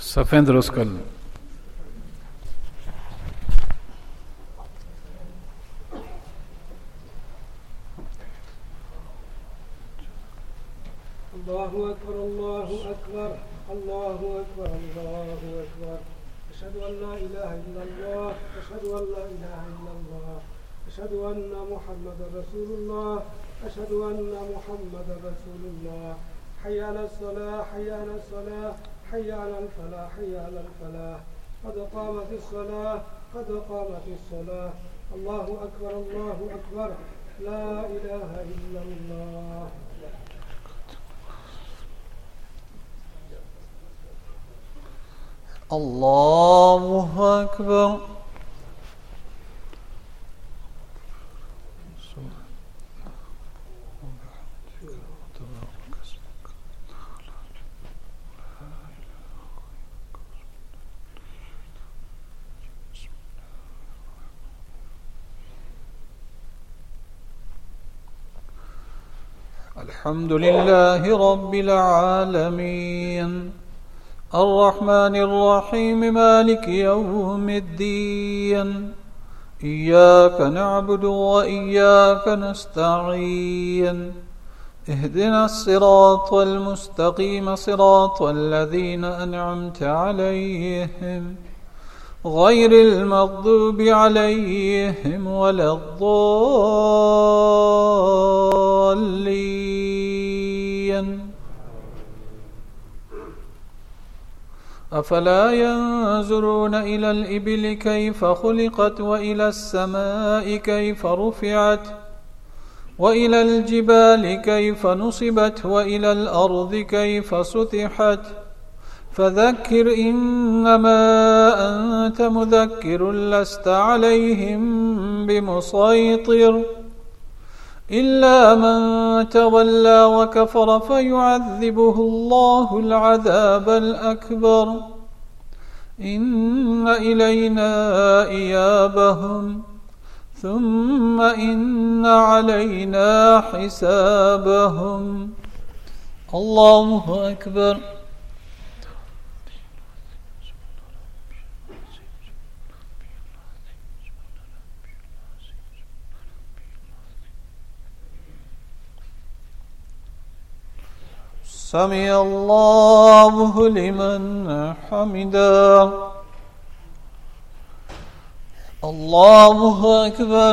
صفين درس كل الله أكبر الله أكبر الله أكبر الله أكبر أشهد أن لا إله إلا الله أشهد أن لا إله إلا الله أشهد أن محمدا رسول الله أشهد أن محمدا رسول الله حي على الصلاة حي على الصلاة حي على الفلاح حي على الفلاح قد قامت الصلاة قد قامت الصلاة الله أكبر الله أكبر لا إله إلا الله. الله أكبر. الحمد لله رب العالمين الرحمن الرحيم مالك يوم الدين إياك نعبد وإياك نستعين اهدنا الصراط المستقيم صراط الذين أنعمت عليهم غير المغضوب عليهم ولا الضالين. أفلا ينظرون إلى الإبل كيف خلقت وإلى السماء كيف رفعت وإلى الجبال كيف نصبت وإلى الأرض كيف سطحت فذكر إنما أنت مذكر لست عليهم بمسيطر إلا من تولى وكفر فيعذبه الله العذاب الأكبر إن إلينا إيابهم ثم إن علينا حسابهم. الله أكبر. سمع الله لمن حمده. الله أكبر.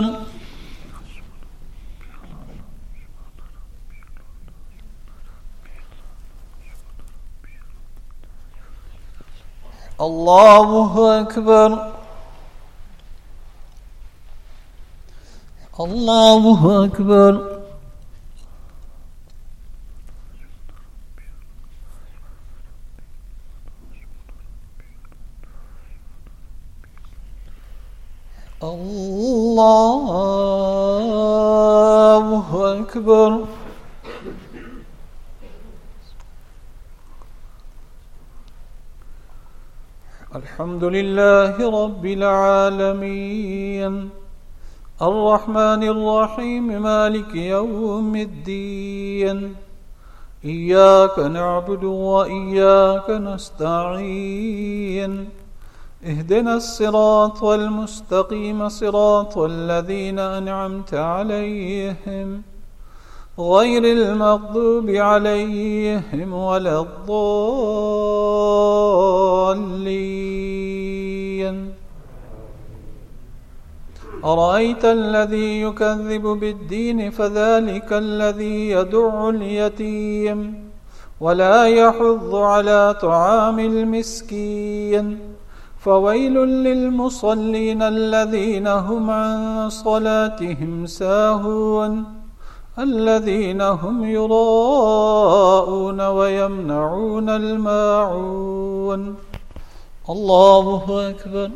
الله أكبر. الله أكبر. الله أكبر. الحمد لله رب العالمين الرحمن الرحيم مالك يوم الدين إياك نعبد وإياك نستعين اهدنا الصراط المستقيم صراط الذين أنعمت عليهم غير المغضوب عليهم ولا الضالين. أرأيت الذي يكذب بالدين فذلك الذي يدع اليتيم ولا يحض على طعام المسكين فويل للمصلين الذين هم عن صلاتهم ساهون الذين هم يراءون ويمنعون الماعون. الله أكبر.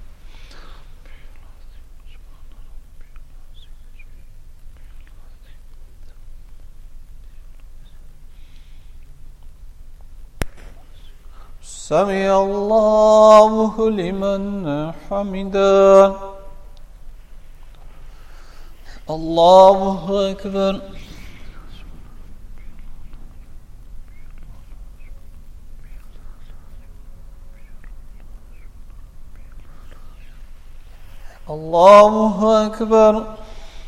سمع الله لمن حمده. الله أكبر. الله أكبر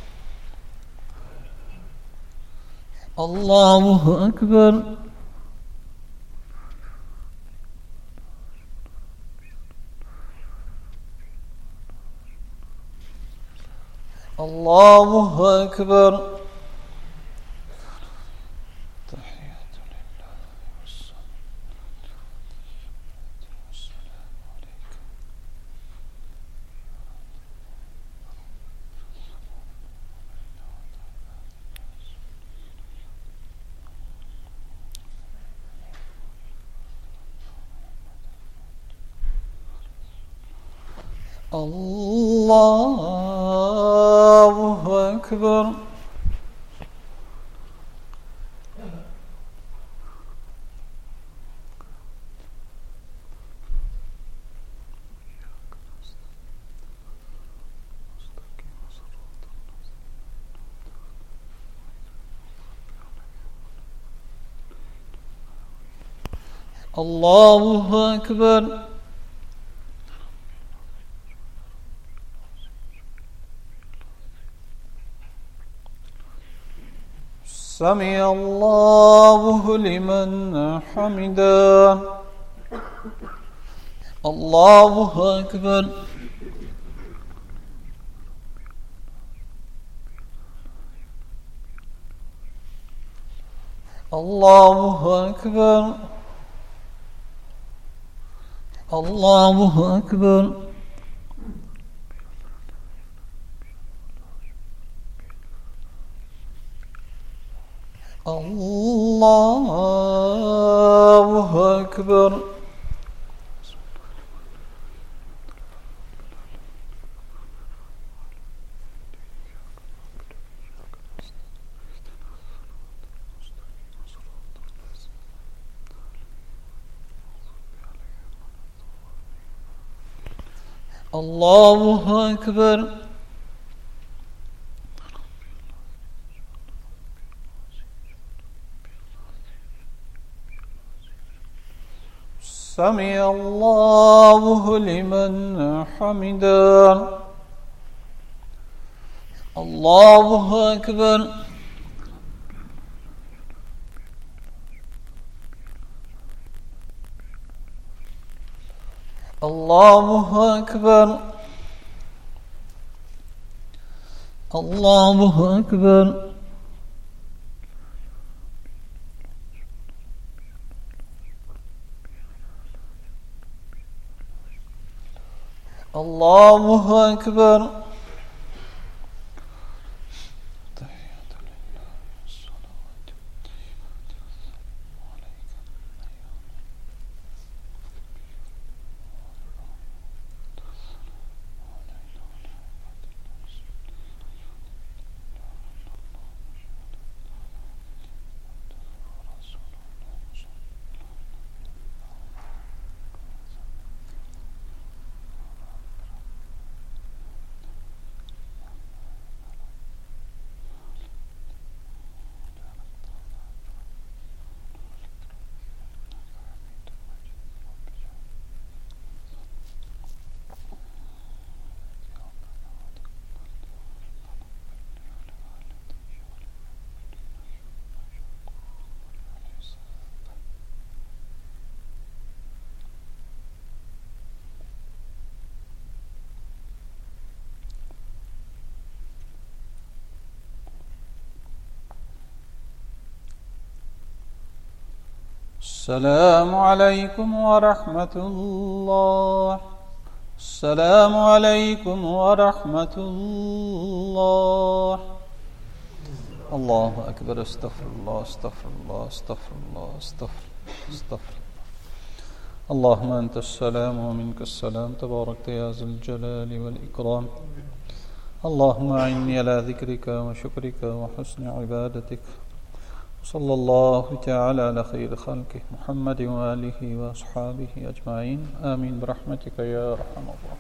الله أكبر الله أكبر الله أكبر الله أكبر سمع الله لمن حمده الله أكبر الله أكبر الله أكبر الله أكبر الله أكبر سمع الله لمن حمده الله أكبر الله أكبر الله أكبر الله أكبر السلام عليكم ورحمة الله. السلام عليكم ورحمة الله. الله أكبر. استغفر الله استغفر الله استغفر الله استغفر الله. اللهم أنت السلام ومنك السلام تباركت يا ذا الجلال والإكرام. اللهم أعني على ذكرك وشكرك وحسن عبادتك. صلى الله تعالى على خير خلقه محمد وآله وأصحابه أجمعين آمين برحمتك يا أرحم الراحمين.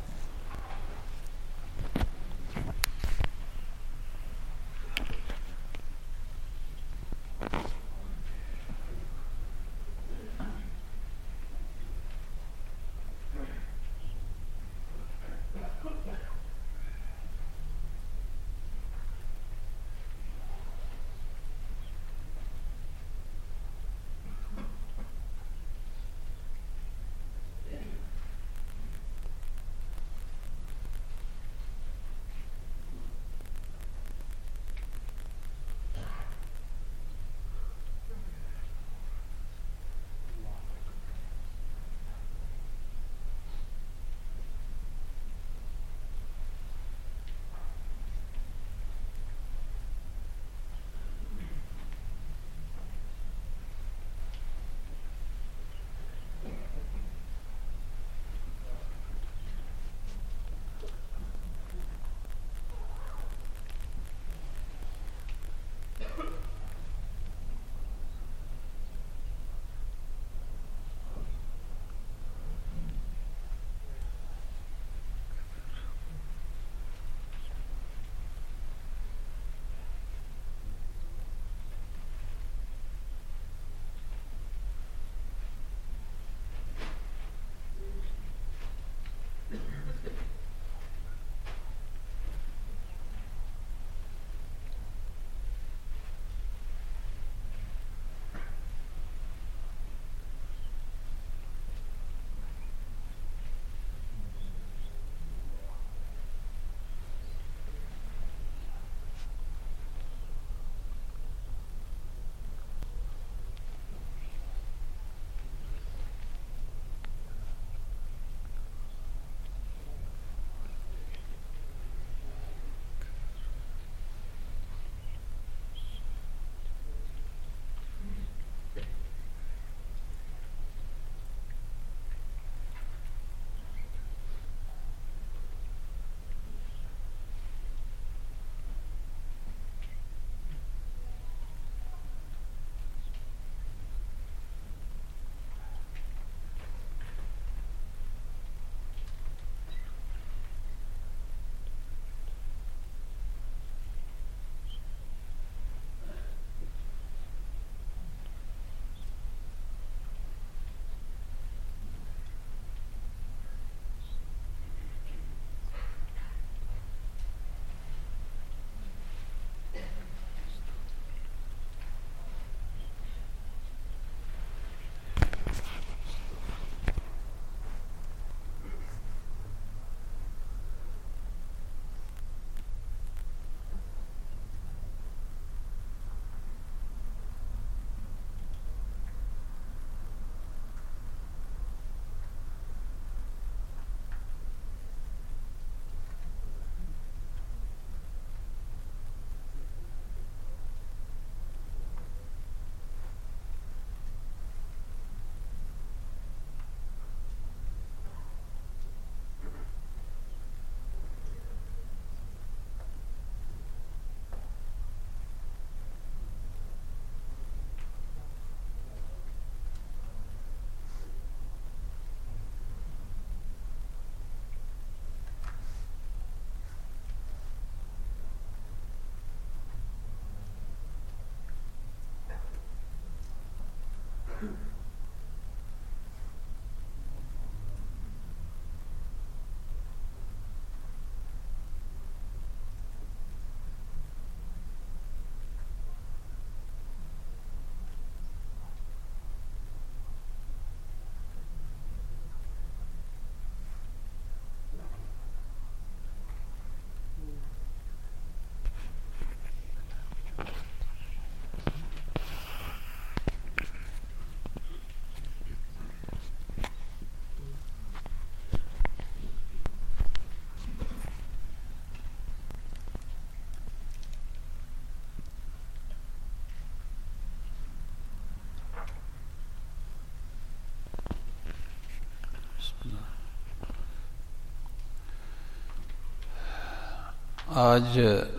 आज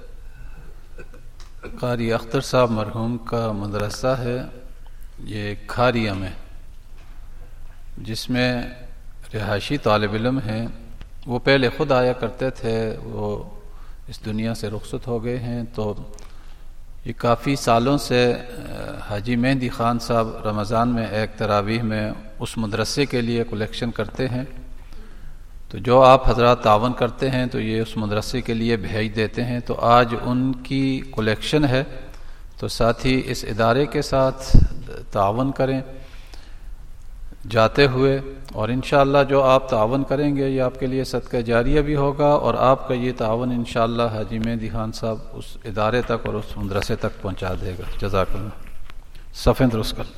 कारी अख्तर साहब मरहूम का मदरसा है ये खारिया में, जिसमें रिहायशी तालिब इल्म हैं। वो पहले ख़ुद आया करते थे, वो इस दुनिया से रुखसत हो गए हैं। तो ये काफ़ी सालों से हाजी मेहंदी ख़ान साहब रमज़ान में एक तरावीह में उस मदरसे के लिए कलेक्शन करते हैं। तो जो आप हजरात तावन करते हैं तो ये उस मदरसे के लिए भेज देते हैं। तो आज उनकी कलेक्शन है, तो साथ ही इस इदारे के साथ तावन करें जाते हुए, और इंशाअल्लाह जो आप तावन करेंगे ये आपके लिए सदका जारिया भी होगा, और आपका ये तावन इंशाअल्लाह हाजी मेहंदी खान साहब उस इदारे तक और उस मदरसे तक पहुँचा देगा। जज़ाकल्लाह। सफ़े दुरुस्त कर।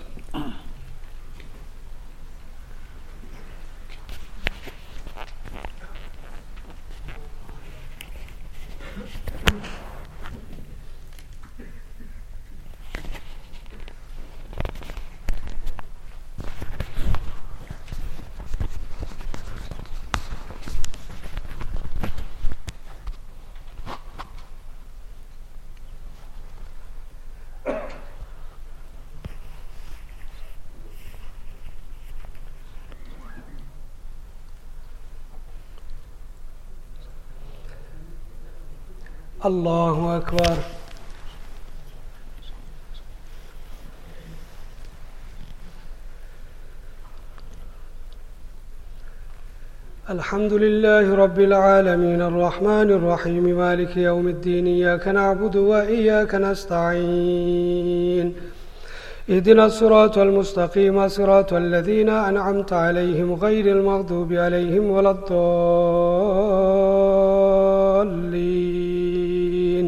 अल्लाहु अकबर। अल्हम्दुलिल्लाहि रब्बिल आलमीन अर्रहमानिर रहीम मालिकि यौमिद्दीन इय्याका नअबुदु व इय्याका नस्तईन इहदिनास सिरातल मुस्तक़ीम सिरातल लज़ीना अनअमता अलैहिम गैरिल मग़दूबि अलैहिम वलद्दाल्लीन।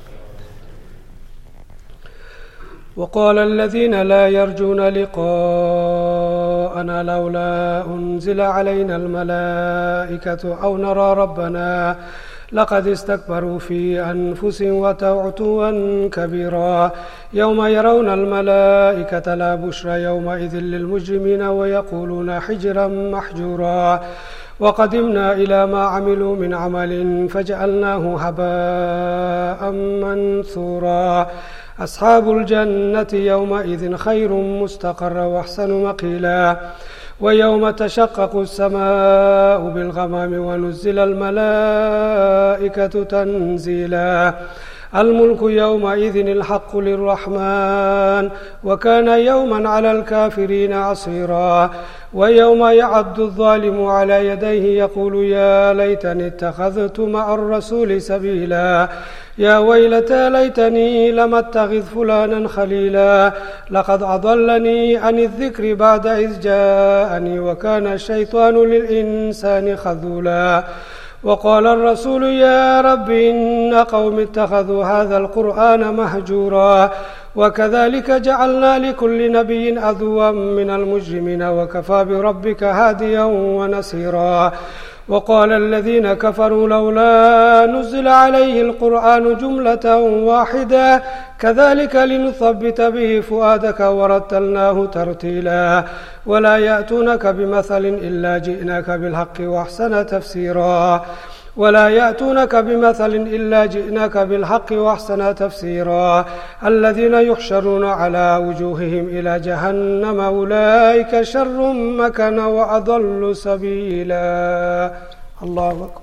وقال الذين لا يرجون لقاءنا لولا أنزل علينا الملائكة أو نرى ربنا لقد استكبروا في أنفسهم واتوا عتوا كبيرا يوم يرون الملائكة لا بشرى يومئذ للمجرمين ويقولون حجرا محجورا وقدمنا إلى ما عملوا من عمل فجعلناه هباء منثورا أصحاب الجنة يومئذ خير مستقرا وأحسن مقيلا ويوم تشقق السماء بالغمام ونزل الملائكة تنزيلا الملك يومئذ الحق للرحمن وكان يوما على الكافرين عصيرا ويوم يعض الظالم على يديه يقول يا ليتني اتخذت مع الرسول سبيلا يا ويلتى ليتني لم اتخذ فلانا خليلا لقد أضلني عن الذكر بعد إذ جاءني وكان الشيطان للإنسان خذولا وقال الرسول يا رب إن قوم اتخذوا هذا القرآن مهجورا وكذلك جعلنا لكل نبي عدوا من المجرمين وكفى بربك هاديا ونصيرا وقال الذين كفروا لولا نزل عليه القرآن جملة واحدة كذلك لنثبت به فؤادك ورتلناه ترتيلا ولا يأتونك بمثل إلا جئناك بالحق وأحسن تفسيرا ولا يأتونك بمثل إلا جئناك بالحق وأحسن تفسيرا الذين يحشرون على وجوههم إلى جهنم أولئك شر مكانا وأضل سبيلا. الله أكبر.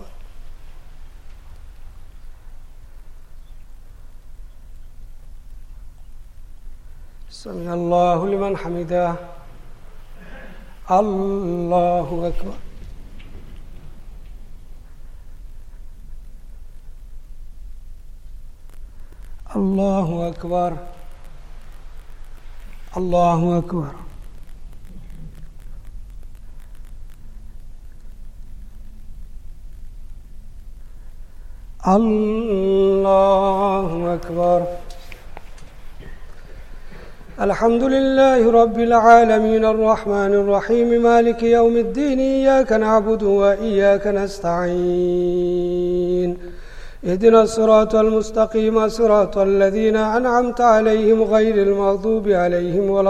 سمع الله لمن حمده. الله أكبر. الله أكبر. الله أكبر. الله أكبر. الحمد لله رب العالمين الرحمن الرحيم مالك يوم الدين إياك نعبد وإياك نستعين اهدنا الصراط المستقيم صراط الذين أنعمت عليهم غير المغضوب عليهم ولا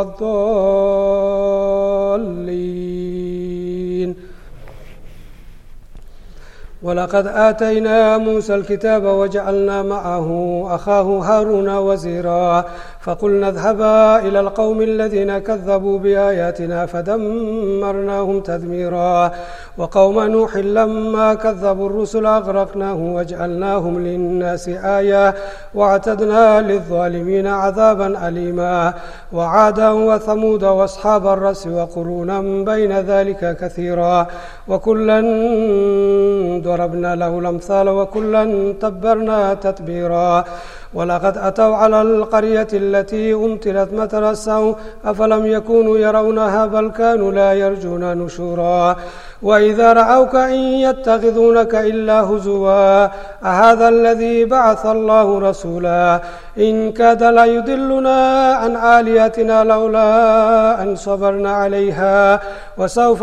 الضالين ولقد آتينا موسى الكتاب وجعلنا معه أخاه هارون وزيرا فقلنا اذهبا إلى القوم الذين كذبوا بآياتنا فدمرناهم تدميرا وقوم نوح لما كذبوا الرسل أغرقناهم وجعلناهم للناس آية واعتدنا للظالمين عذابا أليما وعادا وثمود وأصحاب الرس وقرونا بين ذلك كثيرا وكلا ضربنا له الأمثال وكلا تبرنا تتبيرا ولقد أتوا على القرية التي أمطرت مطر السوء أفلم يكونوا يرونها بل كانوا لا يرجون نشورا وإذا رأوك إن يتخذونك إلا هزوا أهذا الذي بعث الله رسولا إن كاد ليضلنا عن آلهتنا لولا أن صبرنا عليها وسوف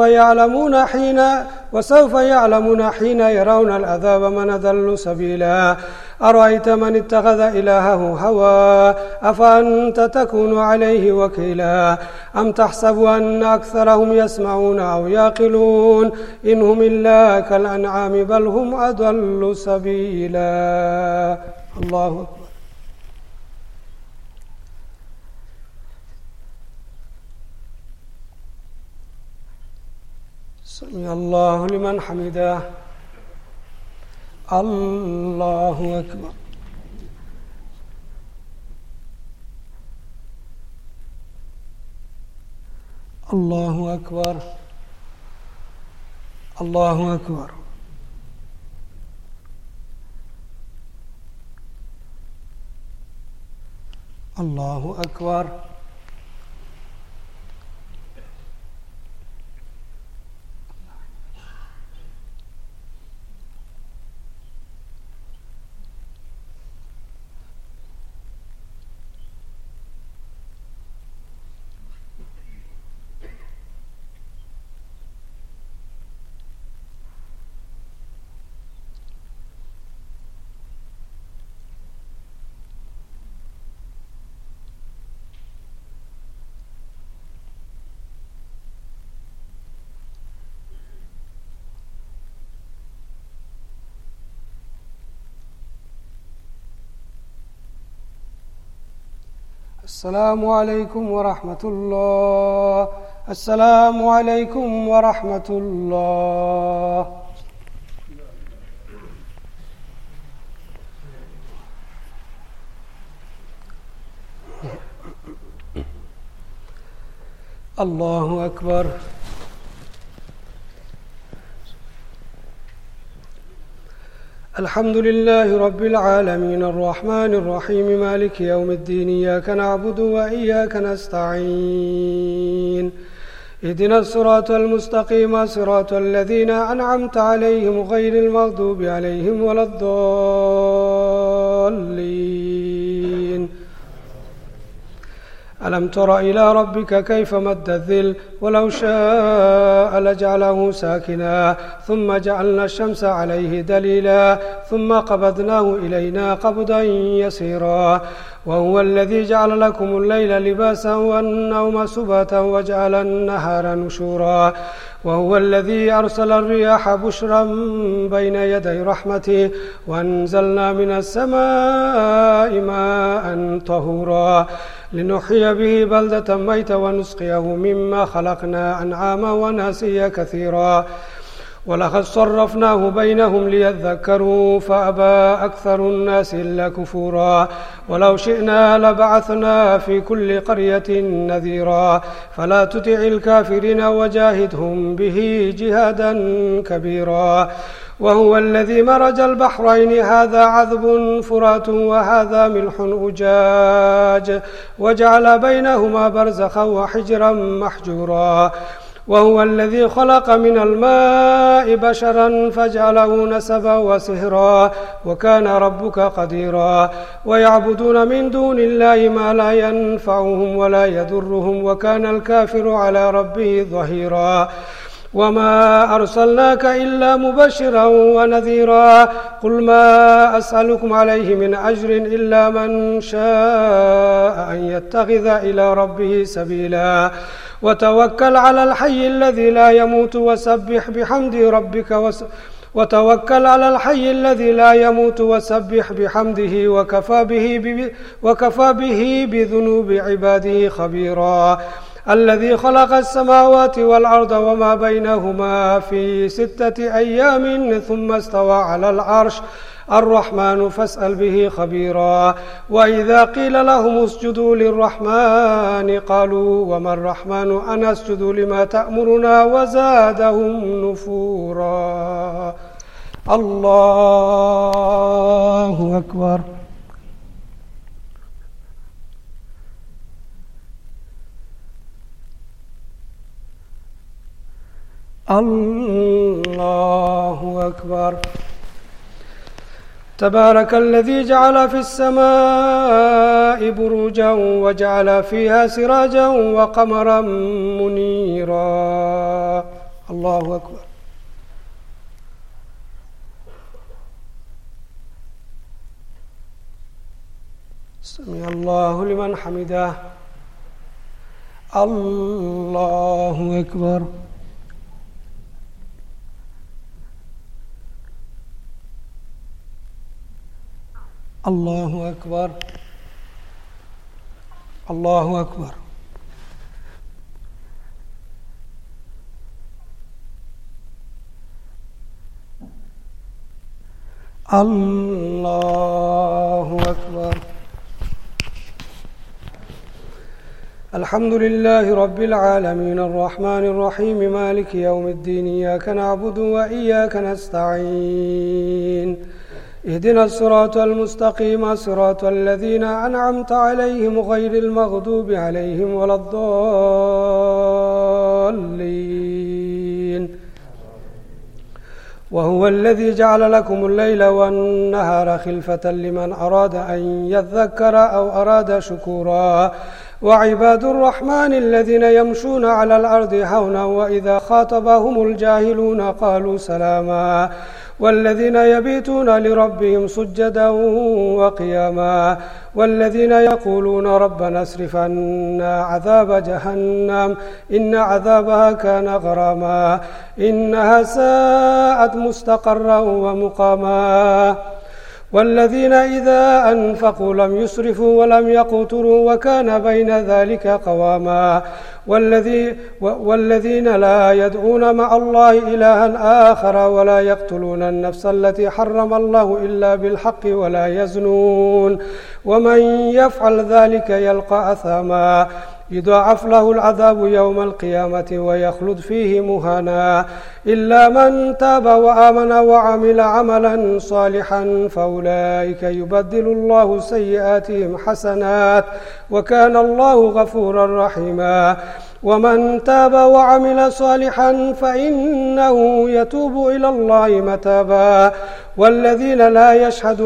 يعلمون حين يرون العذاب من أضل سبيلا أرأيت من اتخذ إلهه هوى أفأنت تكون عليه وكيلا أم تحسب أن أكثرهم يسمعون أو يعقلون إن هم إلا كالأنعام بل هم أضل سبيلا. الله أكبر. سمع الله لمن حمده. الله أكبر. الله أكبر. الله أكبر. الله أكبر. السلام عليكم ورحمة الله. السلام عليكم ورحمة الله. الله أكبر. الحمد لله رب العالمين الرحمن الرحيم مالك يوم الدين إياك نعبد وإياك نستعين اهدنا الصراط المستقيم صراط الذين أنعمت عليهم غير المغضوب عليهم ولا الضالين. ألم تر إلى ربك كيف مد الظل ولو شاء لجعله ساكنا ثم جعلنا الشمس عليه دليلا ثم قبضناه إلينا قبضا يسيرا وهو الذي جعل لكم الليل لباسا والنوم سباتا وجعل النهار نشورا وهو الذي أرسل الرياح بشرا بين يدي رحمته وأنزلنا من السماء ماء طهورا لنحيي به بلدة ميتا ونسقيه مما خلقنا أنعاما وناسيا كثيرا ولقد صرفناه بينهم ليذكروا فأبى أكثر الناس إلا كفورا ولو شئنا لبعثنا في كل قرية نذيرا فلا تطع الكافرين وجاهدهم به جهادا كبيرا وهو الذي مرج البحرين هذا عذب فرات وهذا ملح أجاج وجعل بينهما برزخا وحجرا محجورا وهو الذي خلق من الماء بشرا فجعله نسبا وسهرا وكان ربك قديرا ويعبدون من دون الله ما لا ينفعهم ولا يضرهم وكان الكافر على ربه ظهيرا وما أرسلناك إلا مبشرا ونذيرا قل ما أسألكم عليه من أجر إلا من شاء أن يتخذ إلى ربه سبيلا وتوكل على الحي الذي لا يموت وسبح بحمد ربك وتوكل على الحي الذي لا يموت وسبح بحمده وكفى به بذنوب عباده خبيرا. الذي خلق السماوات والأرض وما بينهما في 6 أيام ثم استوى على العرش الرحمن فاسأل به خبيرا. وإذا قيل لهم اسجدوا للرحمن قالوا وما الرحمن أنسجد لما تأمرنا وزادهم نفورا. الله أكبر. الله أكبر. تبارك الذي جعل في السماء بروجا وجعل فيها سراجا وقمرا منيرا. الله أكبر. سمع الله لمن حمده. الله أكبر. الله أكبر. الله أكبر. الله أكبر. الحمد لله رب العالمين الرحمن الرحيم مالك يوم الدين إياك نعبد وإياك نستعين اهدنا الصراط المستقيم صراط الذين أنعمت عليهم غير المغضوب عليهم ولا الضالين. وهو الذي جعل لكم الليل والنهار خلفة لمن أراد أن يذكر أو أراد شكورا. وعباد الرحمن الذين يمشون على الأرض هونا وإذا خاطبهم الجاهلون قالوا سلاما. والذين يبيتون لربهم سجدا وقياما. والذين يقولون ربنا اصرف عنا عذاب جهنم إن عذابها كان غراما إنها ساءت مستقرا ومقاما. والذين إذا أنفقوا لم يسرفوا ولم يقتروا وكان بين ذلك قواما. والذين لا يدعون مع الله إلها آخر ولا يقتلون النفس التي حرم الله إلا بالحق ولا يزنون ومن يفعل ذلك يلقى أثاما يضاعف له العذاب يوم القيامة ويخلد فيه مهانا إلا من تاب وآمن وعمل عملا صالحا فأولئك يبدل الله سيئاتهم حسنات وكان الله غفورا رحيما. ومن تاب وعمل صالحا فإنه يتوب إلى الله متابا. والذين لا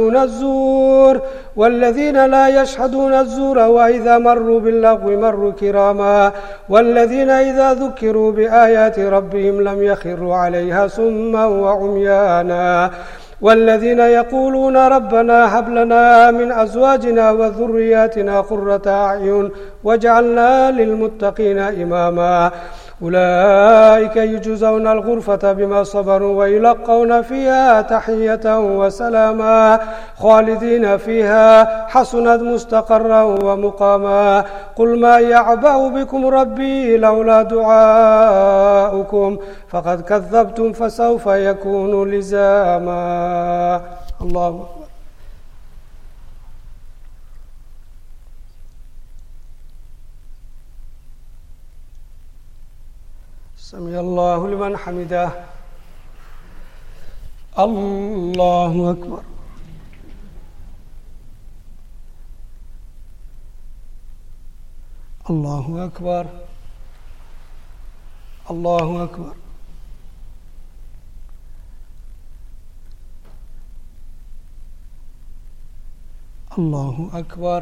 يشهدون الزور وإذا مروا باللغو مروا كراما. والذين إذا ذكروا بآيات ربهم لم يخروا عليها صما وعميانا. والذين يقولون ربنا هب لنا من أزواجنا وذرياتنا قرة أعين واجعلنا للمتقين إماما. أولئك يجزون الغرفة بما صبروا ويلقون فيها تحية وسلاما خالدين فيها حسنت مستقرا ومقاما. قل ما يعبأ بكم ربي لولا دعاؤكم فقد كذبتم فسوف يكون لزاما. الله أكبر. سمع الله لمن حمده. الله أكبر. الله أكبر. الله أكبر. الله أكبر.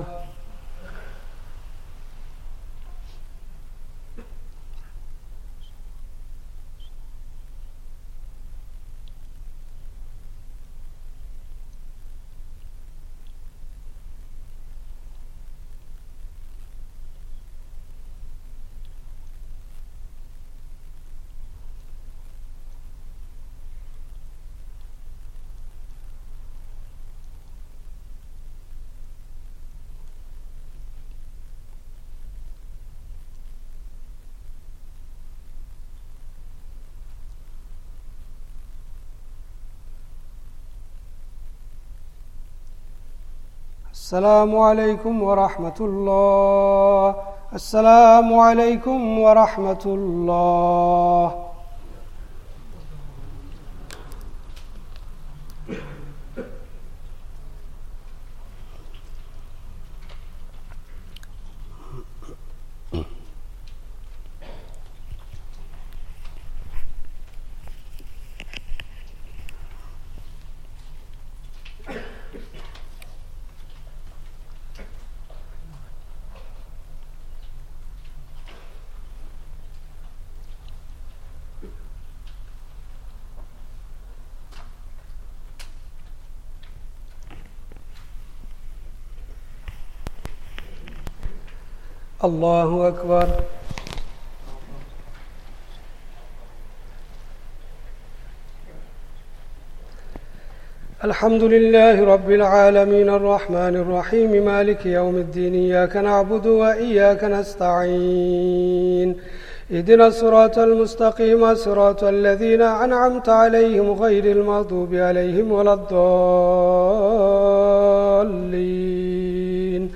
السلام عليكم ورحمة الله. السلام عليكم ورحمة الله. الله أكبر. الحمد لله رب العالمين الرحمن الرحيم مالك يوم الدين إياك نعبد وإياك نستعين اهدنا الصراط المستقيم صراط الذين أنعمت عليهم غير المغضوب عليهم ولا الضالين.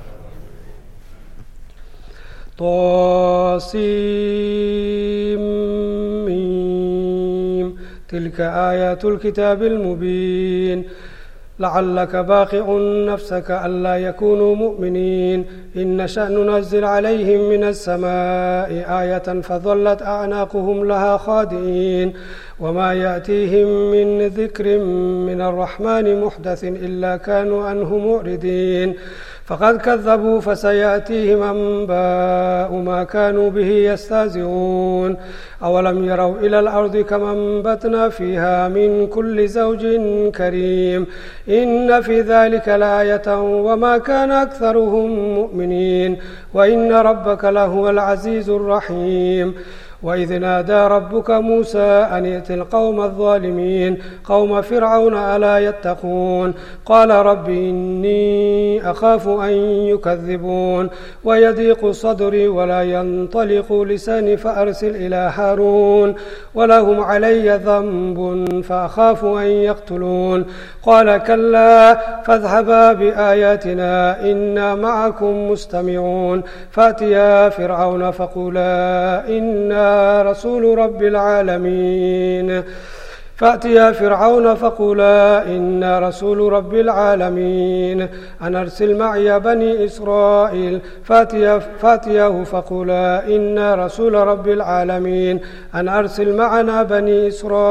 طاسيم تلك آيات الكتاب المبين لعلك باخع نفسك ألا يكونوا مؤمنين إن نشأ ننزل عليهم من السماء آية فظلت أعناقهم لها خاضعين وما يأتيهم من ذكر من الرحمن محدث إلا كانوا عنه معرضين فقد كذبوا فسيأتيهم أنباء ما كانوا به يستهزئون أولم يروا إلى الأرض كما أنبتنا فيها من كل زوج كريم إن في ذلك لآية وما كان أكثرهم مؤمنين وإن ربك لهو العزيز الرحيم. وإذ نادى ربك موسى أن ائت القوم الظالمين قوم فرعون ألا يتقون قال رب إني أخاف أن يكذبون ويضيق صدري ولا ينطلق لساني فأرسل إلى هارون ولهم علي ذنب فأخاف أن يقتلون قال كلا فاذهبا بآياتنا إنا معكم مستمعون فأتيا فرعون فقولا إنا رسول رب العالمين فأتيا فرعون فقولا إنا رسول رب العالمين أن أرسل معي بني إسرائيل فأتياه فقولا إنا رسول رب العالمين أن أرسل معنا بني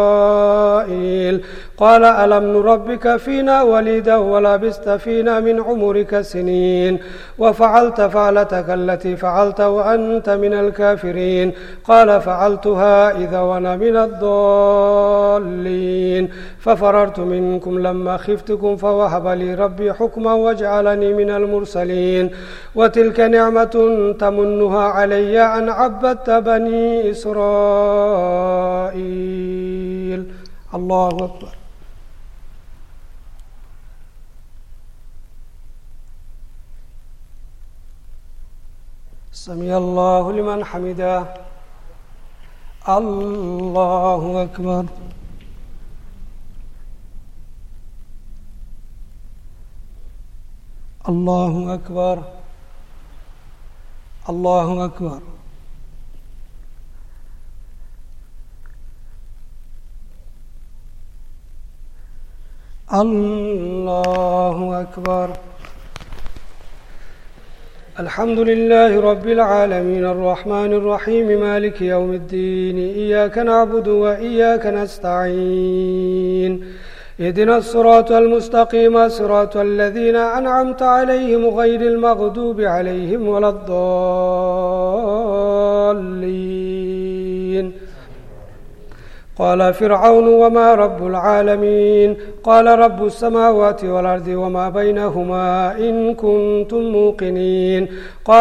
إسرائيل قال ألم نربك فينا وليدا ولبست فينا من عمرك سنين وفعلت فعلتك التي فعلت وأنت من الكافرين قال فعلتها إذا وأنا من الضالين ففررت منكم لما خفتكم فوهب لي ربي حكما وجعلني من المرسلين وتلك نعمة تمنها علي أن عبدت بني إسرائيل. الله أكبر. سمع الله لمن حمده. الله أكبر. الله أكبر. الله أكبر. الله أكبر. الحمد لله رب العالمين الرحمن الرحيم مالك يوم الدين إياك نعبد وإياك نستعين اهدنا الصراط المستقيم صراط الذين أنعمت عليهم غير المغضوب عليهم ولا الضالين. قال فرعون وما رب العالمين قال رب السماوات والأرض وما بينهما إن كنتم موقنين قال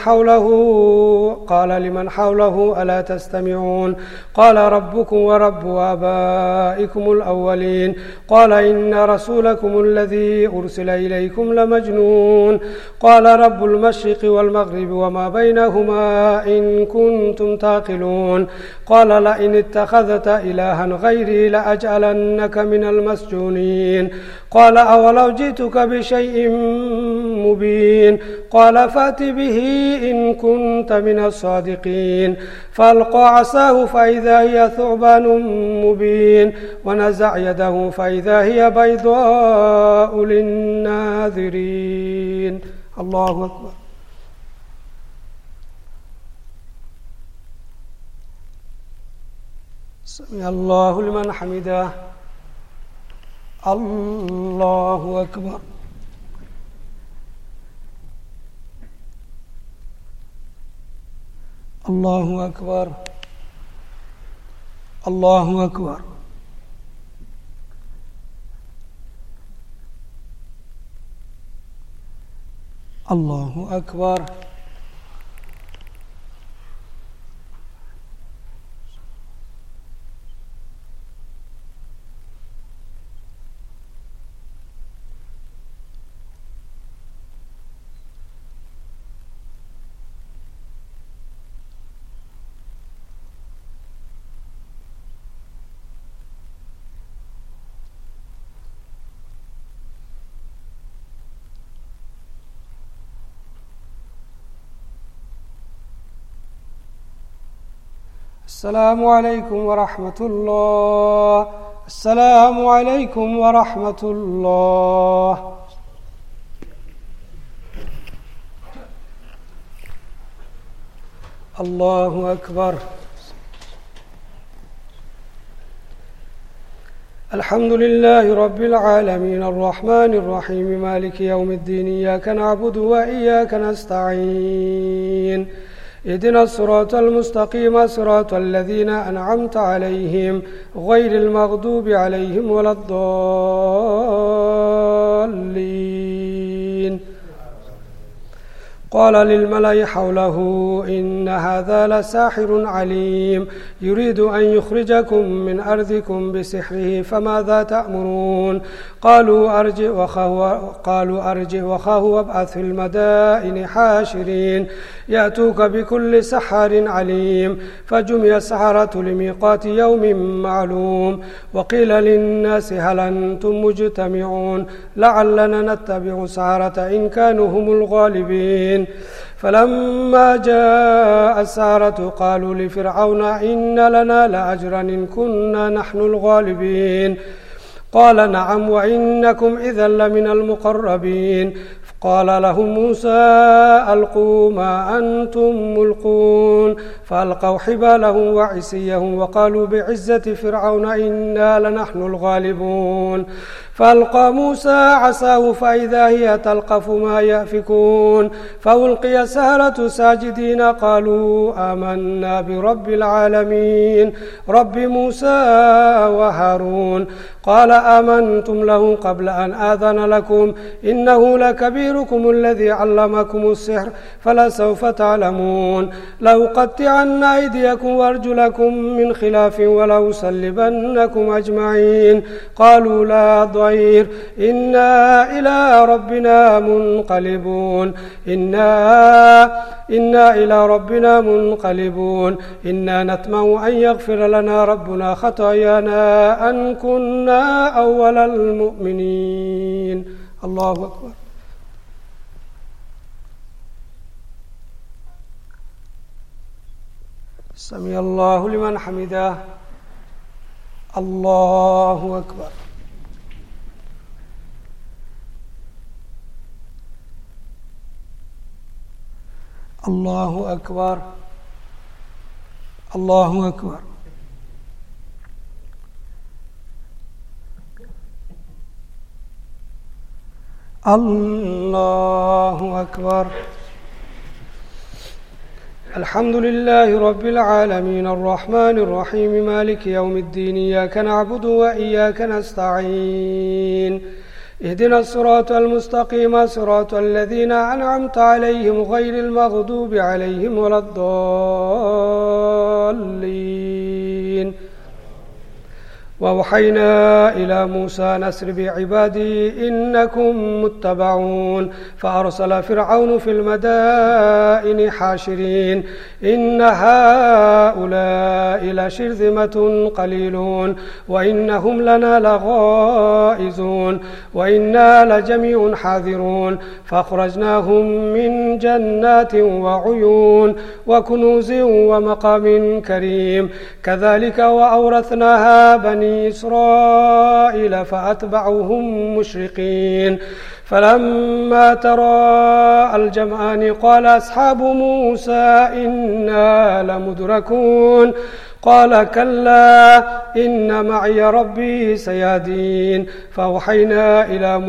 لمن حوله ألا تستمعون قال ربكم ورب آبائكم الأولين قال إن رسولكم الذي أرسل إليكم لمجنون قال رب المشرق والمغرب وما بينهما إن كنتم تعقلون قال لئن اتخذت إلها غيري لأجعلنك من المسجونين قال أولو جئتك بشيء مبين قال فأت به إن كنت من الصادقين فألقى عصاه فإذا هي ثعبان مبين ونزع يده فإذا هي بيضاء للناظرين. الله أكبر. سمع الله لمن حمده. الله أكبر. الله أكبر. الله أكبر. الله أكبر. السلام عليكم ورحمة الله. السلام عليكم ورحمة الله. الله أكبر. الحمد لله رب العالمين الرحمن الرحيم مالك يوم الدين إياك نعبد وإياك نستعين اهدنا الصراط المستقيم صراط الذين أنعمت عليهم غير المغضوب عليهم ولا الضالين. قال للملأ حوله إن هذا لساحر عليم يريد أن يخرجكم من أرضكم بسحره فماذا تأمرون قالوا أرجه وأخاه وابعث في المدائن حاشرين يأتوك بكل سحار عليم فجمع السحرة لميقات يوم معلوم وقيل للناس هل أنتم مجتمعون لعلنا نتبع السحرة إن كانوا هم الغالبين. فلما جاء السحرة قالوا لفرعون إن لنا لأجرا إن كنا نحن الغالبين قال نعم وإنكم إذا لمن المقربين. قال لهم موسى ألقوا ما أنتم ملقون فألقوا حبالهم وعصيهم وقالوا بعزة فرعون إنا لنحن الغالبون. فألقى موسى عصاه فإذا هي تلقف ما يأفكون فألقي السحرة ساجدين قالوا آمنا برب العالمين رب موسى وهارون. قال آمنتم له قبل أن آذن لكم إنه لكبيركم الذي علمكم السحر فلسوف تعلمون لأقطعن أيديكم وأرجلكم من خلاف ولأصلبنكم أجمعين. قالوا لا ضير إنا إلى ربنا منقلبون إنا إلى ربنا منقلبون إنا نطمع أن يغفر لنا ربنا خطايانا أن كنا أول المؤمنين. الله أكبر. سمع الله لمن حمده. الله أكبر. الله أكبر. الله أكبر. الله أكبر. الحمد لله رب العالمين الرحمن الرحيم مالك يوم الدين إياك نعبد وإياك نستعين اهدنا الصراط المستقيم صراط الذين أنعمت عليهم غير المغضوب عليهم ولا الضالين. وأوحينا إلى موسى نسر بعبادي إنكم متبعون فأرسل فرعون في المدائن حاشرين إن هؤلاء لشرذمة قليلون وإنهم لنا لغائزون وإنا لجميع حاذرون فأخرجناهم من جنات وعيون وكنوز ومقام كريم كذلك وأورثناها بني إسرائيل فأتبعوهم مشرقين فلما تراءى الجمعان قال أصحاب موسى إنا لمدركون قال كلا إن معي ربي سيهدين فأوحينا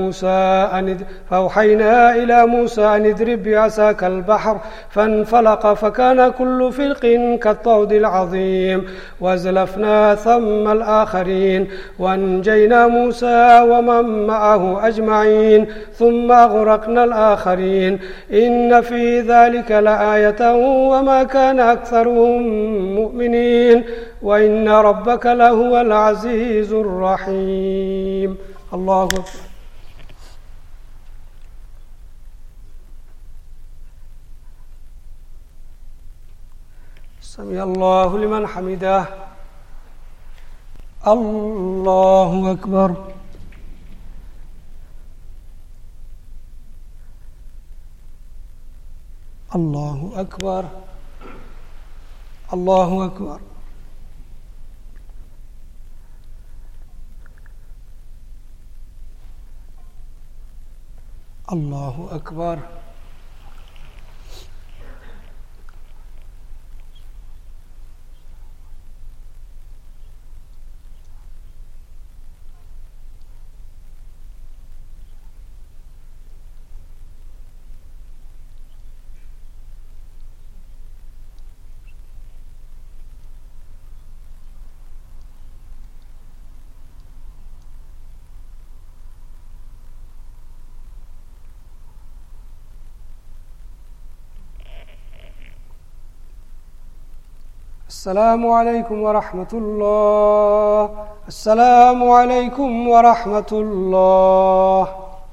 إلى موسى أن اضرب بعصاك البحر فانفلق فكان كل فرق كالطود العظيم وأزلفنا ثم الآخرين وأنجينا موسى ومن معه أجمعين ثم أغرقنا الآخرين إن في ذلك لآية وما كان أكثرهم مؤمنين وإن ربك لهو العزيز الرحيم. الله أكبر. سمع الله لمن حمده. الله أكبر. الله أكبر. الله أكبر. الله أكبر. السلام عليكم ورحمة الله. السلام عليكم ورحمة الله.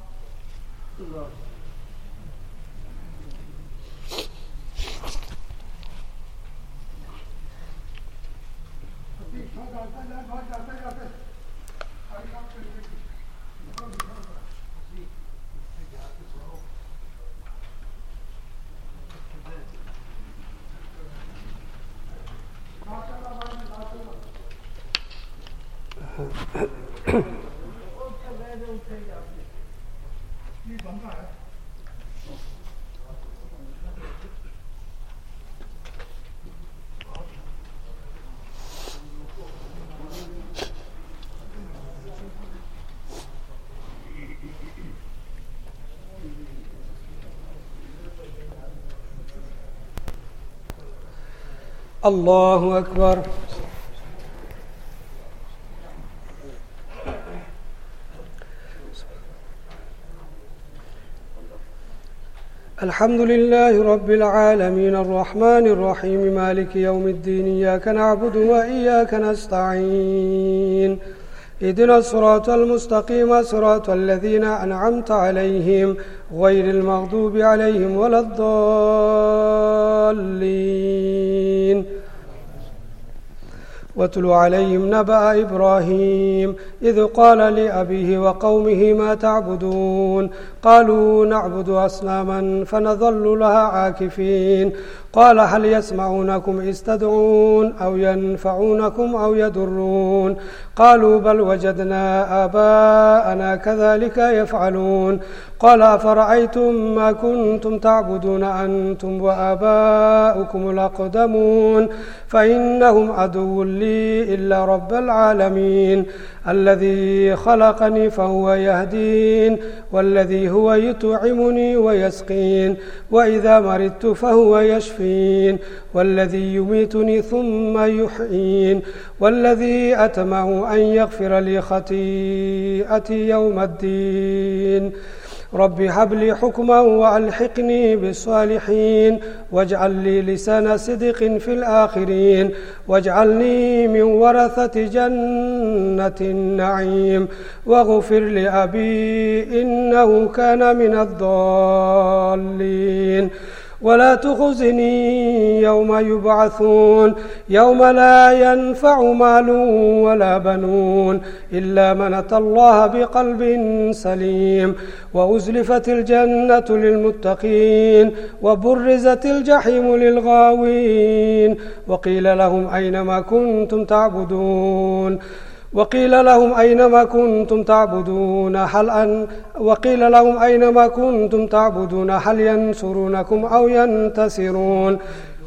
الله أكبر. الحمد لله رب العالمين الرحمن الرحيم مالك يوم الدين إياك نعبد وإياك نستعين اهدنا الصراط المستقيم صراط الذين أنعمت عليهم غير المغضوب عليهم ولا الضالين واتل عليهم نبأ إبراهيم إذ قال لأبيه وقومه ما تعبدون قالوا نعبد أصناما فنظل لها عاكفين قال هل يسمعونكم إذ تدعون أو ينفعونكم أو يضرون قالوا بل وجدنا آباءنا كذلك يفعلون قال أفرأيتم ما كنتم تعبدون أنتم وآباؤكم الأقدمون فإنهم عدو لي إلا رب العالمين الذي خلقني فهو يهدين والذي هو يطعمني ويسقين وإذا مرضت فهو يشفين والذي يميتني ثم يحيين والذي أطمع أن يغفر لي خطيئتي يوم الدين رب هب لي حكما وألحقني بالصالحين واجعل لي لسان صدق في الآخرين واجعلني من ورثة جنة النعيم واغفر لأبي إنه كان من الضالين ولا تخزني يوم يبعثون يوم لا ينفع مال ولا بنون إلا من أتى الله بقلب سليم وأزلفت الجنة للمتقين وبرزت الجحيم للغاوين وقيل لهم أينما كنتم تعبدون هل ينصرونكم أو ينتصرون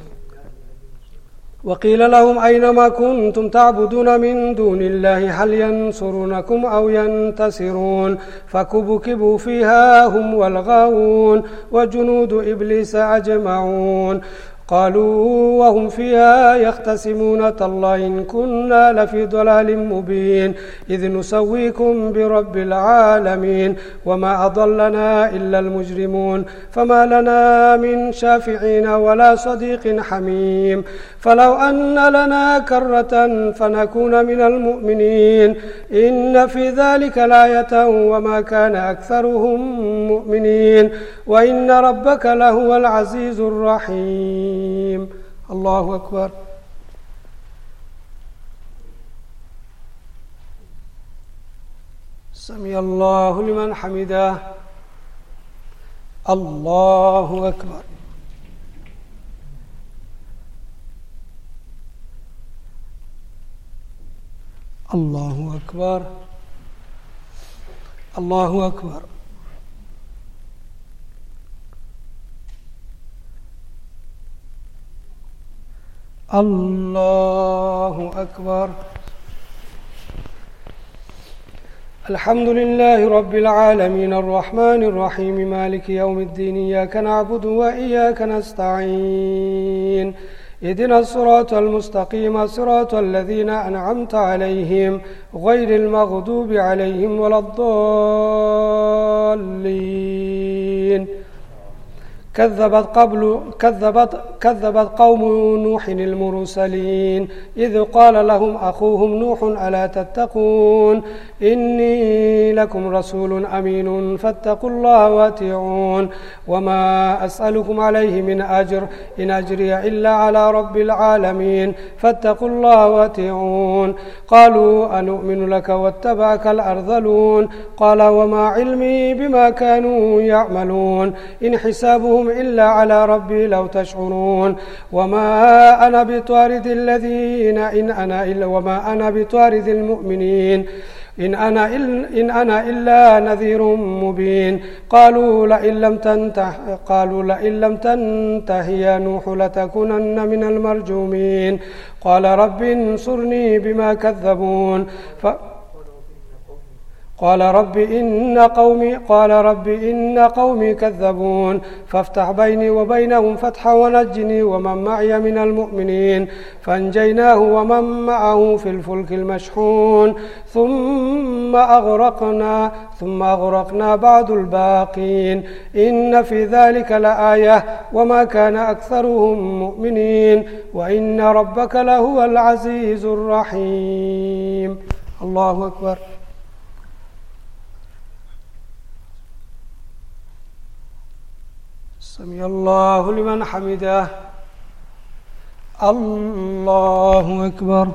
وقيل لهم أينما كنتم تعبدون من دون الله هل ينصرونكم أو ينتصرون فكبكبوا فيها هم والغاوون وجنود إبليس أجمعون قالوا وهم فيها يختصمون تالله إن كنا لفي ضلال مبين إذ نسويكم برب العالمين وما أضلنا إلا المجرمون فما لنا من شافعين ولا صديق حميم فلو أن لنا كرة فنكون من المؤمنين إن في ذلك لآية وما كان أكثرهم مؤمنين وإن ربك لهو العزيز الرحيم. الله أكبر. سمع الله لمن حمده. الله أكبر. الله أكبر. الله أكبر. الله أكبر. الحمد لله رب العالمين الرحمن الرحيم مالك يوم الدين إياك نعبد وإياك نستعين اهدنا الصراط المستقيم صراط الذين أنعمت عليهم غير المغضوب عليهم ولا الضالين. كذبت قوم نوح المرسلين إذ قال لهم أخوهم نوح ألا تتقون إني لكم رسول أمين فاتقوا الله واتقون وما أسألكم عليه من أجر إن أجري إلا على رب العالمين فاتقوا الله واتقون. قالوا أنؤمن لك واتبعك الأرذلون قال وما علمي بما كانوا يعملون إن حسابهم إلا على ربي لو تشعرون وما أنا بطارد الذين وما أنا بطارد المؤمنين إن أنا إلا نذير مبين. قالوا لئن لم تنته يا نوح لتكونن من المرجومين. قال رب انصرني بما كذبون قال رب إن قومي كذبون فافتح بيني وبينهم فتحا ونجني ومن معي من المؤمنين فانجيناه ومن معه في الفلك المشحون ثم أغرقنا بعد الباقين إن في ذلك لآية وما كان أكثرهم مؤمنين وإن ربك لهو العزيز الرحيم. الله أكبر. سمع الله لمن حمده. الله أكبر.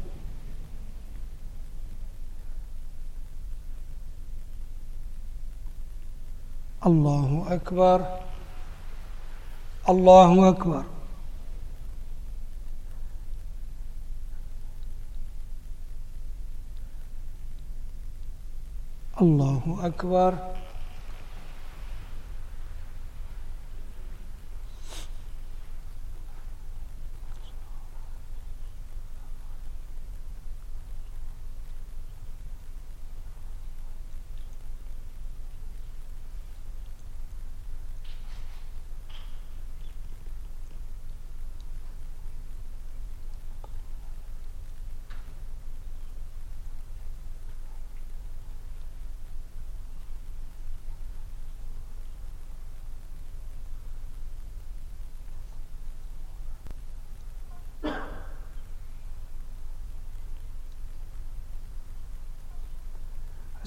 الله أكبر. الله أكبر. الله أكبر.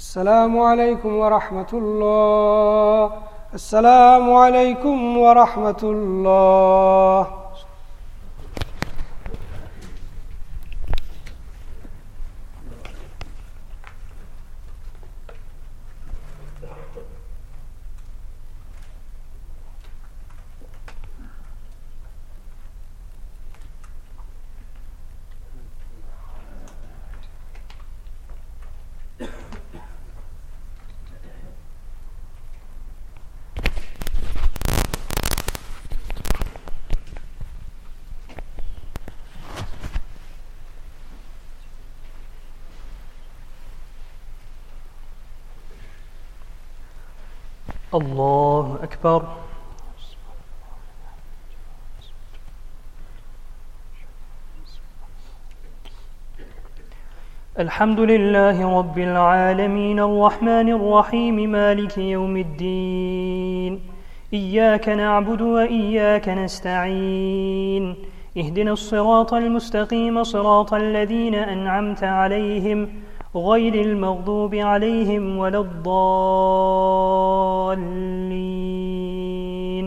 السلام عليكم ورحمة الله. السلام عليكم ورحمة الله. الله أكبر. الحمد لله رب العالمين الرحمن الرحيم مالك يوم الدين. إياك نعبد وإياك نستعين. اهدنا الصراط المستقيم صراط الذين أنعمت عليهم غير المغضوب عليهم ولا الضالين.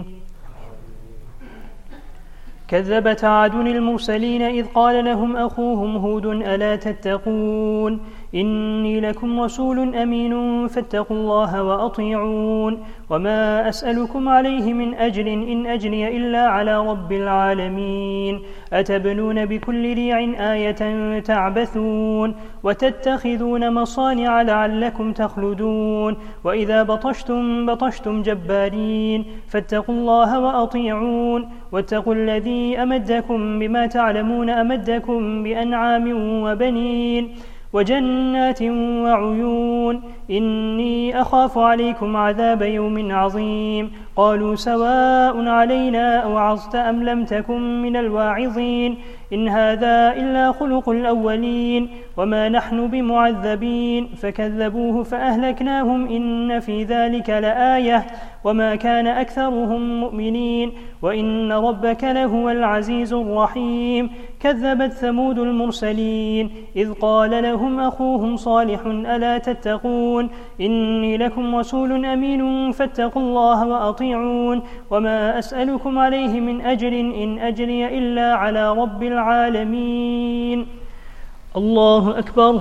كذبت عاد المرسلين إذ قال لهم أخوهم هود ألا تتقون إني لكم رسول أمين فاتقوا الله وأطيعون وما أسألكم عليه من أجر إن أجري إلا على رب العالمين. أتبنون بكل ريع آية تعبثون وتتخذون مصانع لعلكم تخلدون وإذا بطشتم جبارين فاتقوا الله وأطيعون واتقوا الذي أمدكم بما تعلمون أمدكم بأنعام وبنين وجنات وعيون. إني أخاف عليكم عذاب يوم عظيم. قالوا سواء علينا أوعظت أم لم تكن من الواعظين. إن هذا إلا خلق الأولين وما نحن بمعذبين. فكذبوه فأهلكناهم إن في ذلك لآية وما كان أكثرهم مؤمنين وإن ربك لهو العزيز الرحيم. كذبت ثمود المرسلين إذ قال لهم أخوهم صالح ألا تتقون إني لكم رسول أمين فاتقوا الله وأطيعون وما أسألكم عليه من أجر إن أجري إلا على رب العالمين. الله أكبر.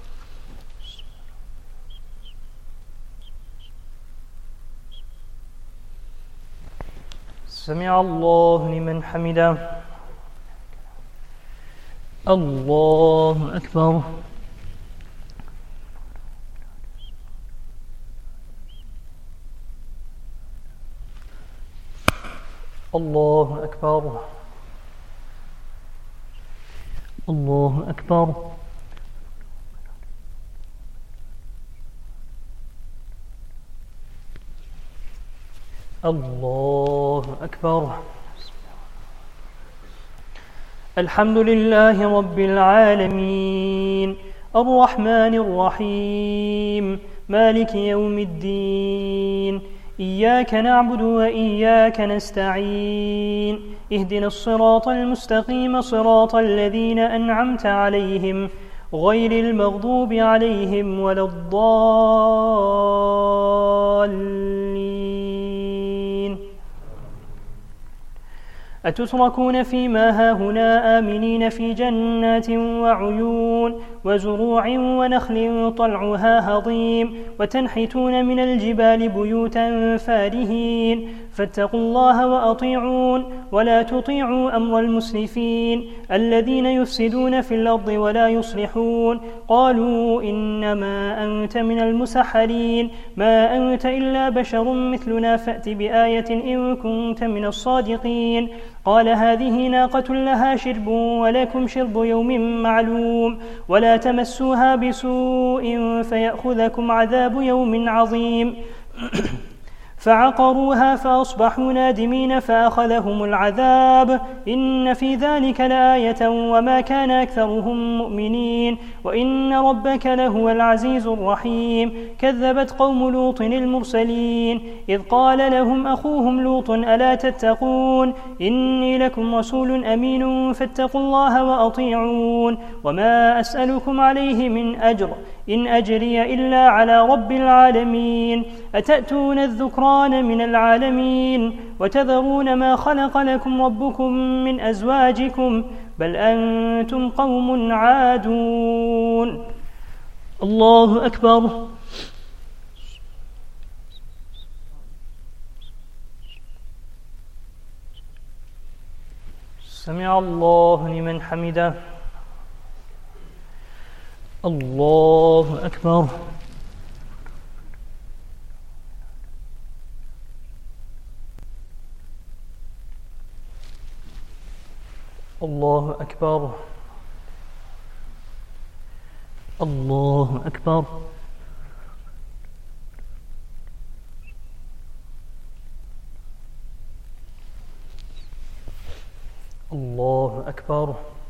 سمع الله لمن حمده. الله أكبر. الله أكبر. الله أكبر. الله أكبر. الحمد لله رب العالمين الرحمن الرحيم مالك يوم الدين. إياك نعبد وإياك نستعين. اهدنا الصراط المستقيم صراط الذين أنعمت عليهم غير المغضوب عليهم ولا الضالين. أتتركون فيما هاهنا آمنين في جنات وعيون وزروع ونخل طلعها هضيم وتنحتون من الجبال بيوتا فارهين. فاتقوا الله وأطيعون ولا تطيعوا أمر المسرفين الذين يفسدون في الأرض ولا يصلحون. قالوا إنما أنت من المسحرين ما أنت إلا بشر مثلنا فأت بآية إن كنت من الصادقين. قال هذه ناقة لها شرب ولكم شرب يوم معلوم ولا تمسوها بسوء فيأخذكم عذاب يوم عظيم. فعقروها فأصبحوا نادمين فأخذهم العذاب إن في ذلك لآية وما كان أكثرهم مؤمنين وإن ربك لهو العزيز الرحيم كذبت قوم لوط المرسلين إذ قال لهم أخوهم لوط ألا تتقون إني لكم رسول أمين فاتقوا الله وأطيعون وما أسألكم عليه من أجر إن أجري إلا على رب العالمين أتأتون الذكران من العالمين وتذرون ما خلق لكم ربكم من أزواجكم بل أنتم قوم عادون. الله أكبر. سمع الله لمن حمده. الله أكبر. الله أكبر. الله أكبر. الله أكبر.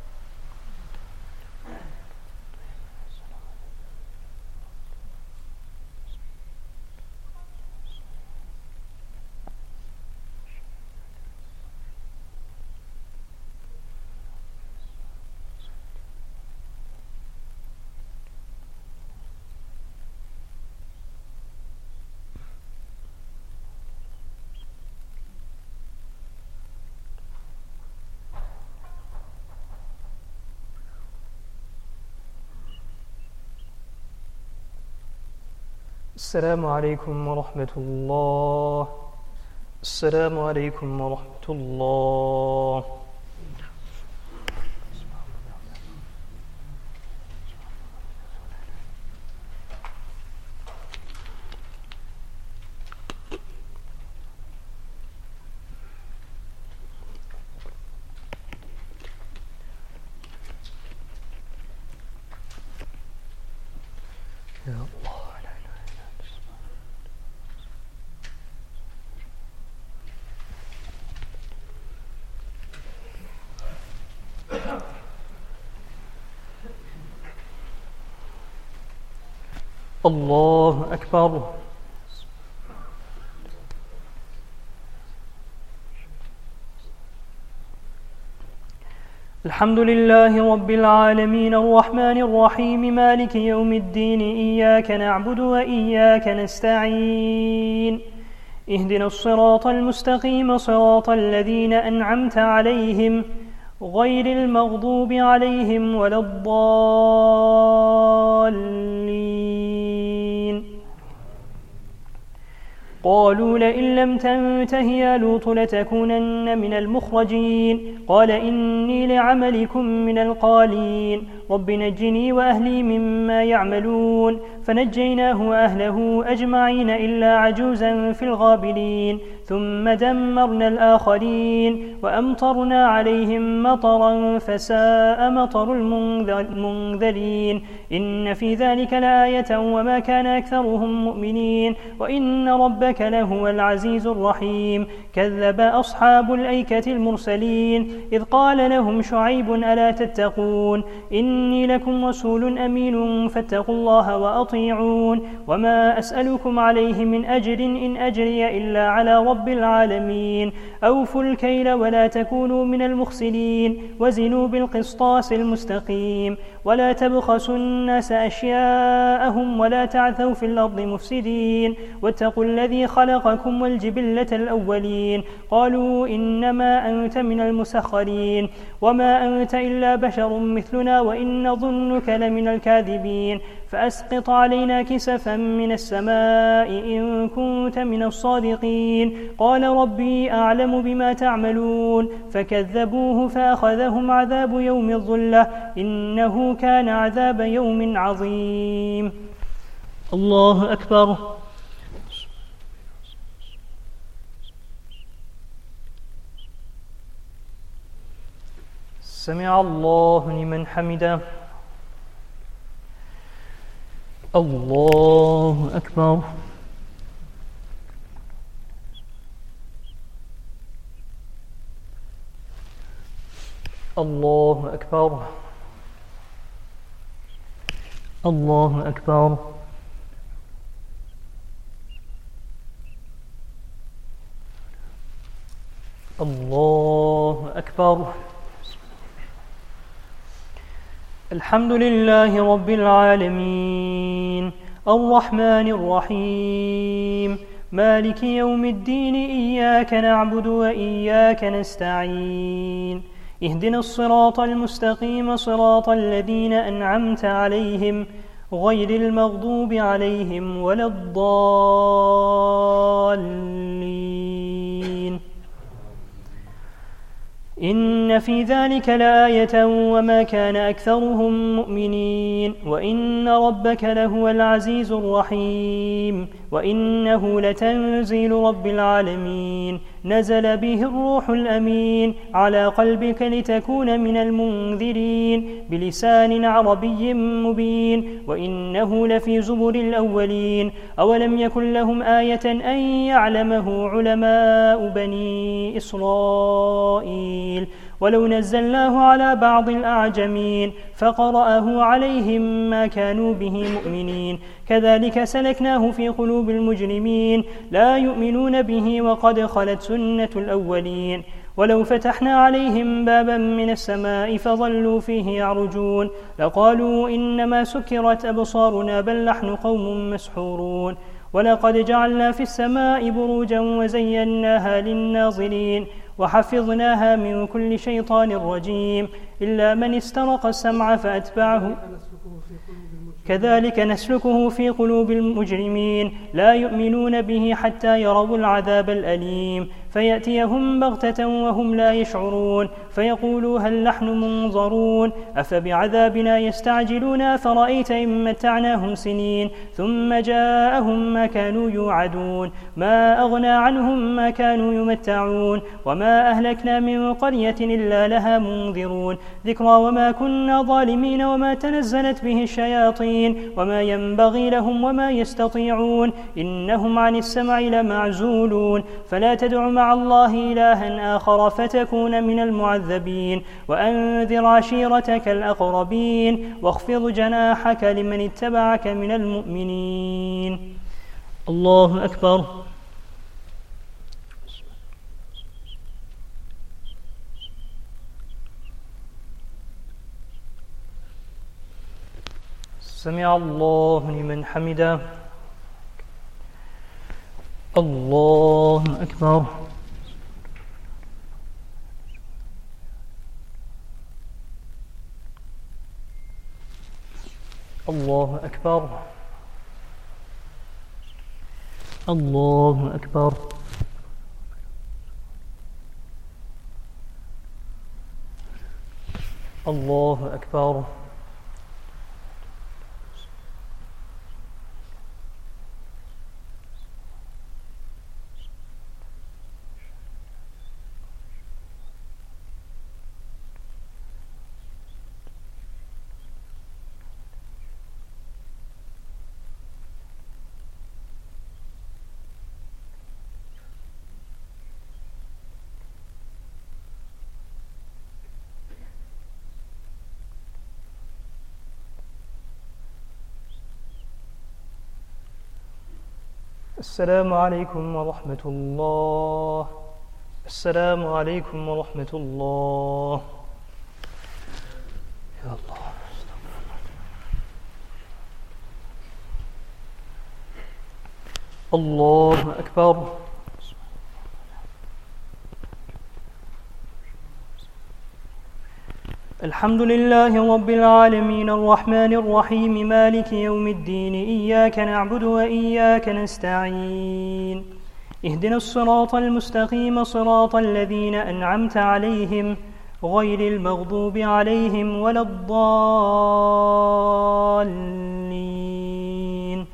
السلام عليكم ورحمة الله. السلام عليكم ورحمة الله. يا الله. الله أكبر. الحمد لله رب العالمين الرحمن الرحيم مالك يوم الدين إياك نعبد وإياك نستعين اهدنا الصراط المستقيم صراط الذين أنعمت عليهم غير المغضوب عليهم ولا الضالين. قالوا لئن لم تنته يا لوط لتكونن من المخرجين قال إني لعملكم من القالين رب نجني وأهلي مما يعملون فنجيناه وأهله أجمعين إلا عجوزا في الغابرين ثم دمرنا الآخرين وأمطرنا عليهم مطرا فساء مطر المنذرين إن في ذلك لآية وما كان أكثرهم مؤمنين وإن ربك لهو العزيز الرحيم كذب أصحاب الأيكة المرسلين إذ قال لهم شعيب ألا تتقون إني لكم رسول أمين فاتقوا الله وأطيعون وما أسألكم عليه من أجر إن أجري إلا على رب العالمين أوفوا الكيل ولا تكونوا من المخسرين وزنوا بالقسطاس المستقيم ولا تبخسوا الناس أشياءهم ولا تعثوا في الأرض مفسدين واتقوا الذي خلقكم والجبلة الأولين قالوا إنما أنت من المسخرين وما أنت إلا بشر مثلنا وإن ظنك لمن الكاذبين فأسقط علينا كسفا من السماء إن كنت من الصادقين قال ربي أعلم بما تعملون فكذبوه فأخذهم عذاب يوم الظلة إنه كان عذاب يوم عظيم. الله أكبر. سمع الله لمن حمده. الله أكبر. الله أكبر الله أكبر الله أكبر. الحمد لله رب العالمين الرحمن الرحيم مالك يوم الدين إياك نعبد وإياك نستعين اهدنا الصراط المستقيم صراط الذين أنعمت عليهم غير المغضوب عليهم ولا الضالين. إن في ذلك لآية وما كان أكثرهم مؤمنين وإن ربك لهو العزيز الرحيم وإنه لتنزيل رب العالمين نزل به الروح الأمين على قلبك لتكون من المنذرين بلسان عربي مبين وإنه لفي زبر الأولين. أولم يكن لهم آية أن يعلمه علماء بني إسرائيل ولو نزلناه على بعض الأعجمين فقرأه عليهم ما كانوا به مؤمنين كذلك سلكناه في قلوب المجرمين لا يؤمنون به وقد خلت سنة الأولين. ولو فتحنا عليهم بابا من السماء فظلوا فيه يعرجون لقالوا إنما سكرت أبصارنا بل نحن قوم مسحورون. ولقد جعلنا في السماء بروجا وزيناها للناظرين وحفظناها من كل شيطان رجيم إلا من استرق السمع فأتبعه كذلك نسلكه في قلوب المجرمين لا يؤمنون به حتى يروا العذاب الأليم فيأتيهم بغتة وهم لا يشعرون فيقولوا هل نحن منظرون أفبعذابنا يستعجلون أفرأيت إن متعناهم سنين ثم جاءهم ما كانوا يوعدون ما أغنى عنهم ما كانوا يمتعون وما أهلكنا من قرية إلا لها منذرون ذكرى وما كنا ظالمين وما تنزلت به الشياطين وما ينبغي لهم وما يستطيعون إنهم عن السمع لمعزولون فلا تدع مع الله إلها آخر فتكون من المعذبين وأنذر عشيرتك الأقربين واخفض جناحك لمن اتبعك من المؤمنين. الله أكبر. سمع الله لمن حمده. الله أكبر. الله أكبر. الله أكبر. الله أكبر. السلام عليكم ورحمة الله. السلام عليكم ورحمة الله. يا الله. الله أكبر. الحمد لله رب العالمين الرحمن الرحيم مالك يوم الدين إياك نعبد وإياك نستعين اهدنا الصراط المستقيم صراط الذين أنعمت عليهم غير المغضوب عليهم ولا الضالين.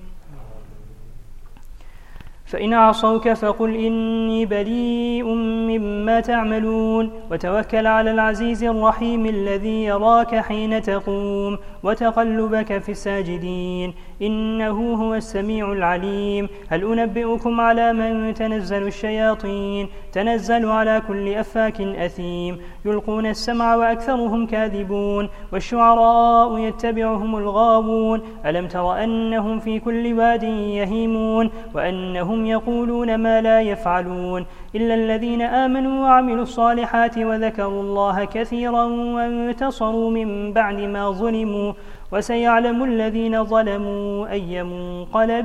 فإن عصوك فقل إني بريء مما تعملون وتوكل على العزيز الرحيم الذي يراك حين تقوم وتقلبك في الساجدين إنه هو السميع العليم. هل أنبئكم على من تنزل الشياطين؟ تنزل على كل أفاك أثيم، يلقون السمع وأكثرهم كاذبون، والشعراء يتبعهم الغاوون. ألم تر أنهم في كل واد يهيمون، وأنهم يقولون ما لا يفعلون، إلا الذين آمنوا وعملوا الصالحات وذكروا الله كثيرا وانتصروا من بعد ما ظلموا، وسيعلم الذين ظلموا أي منقلب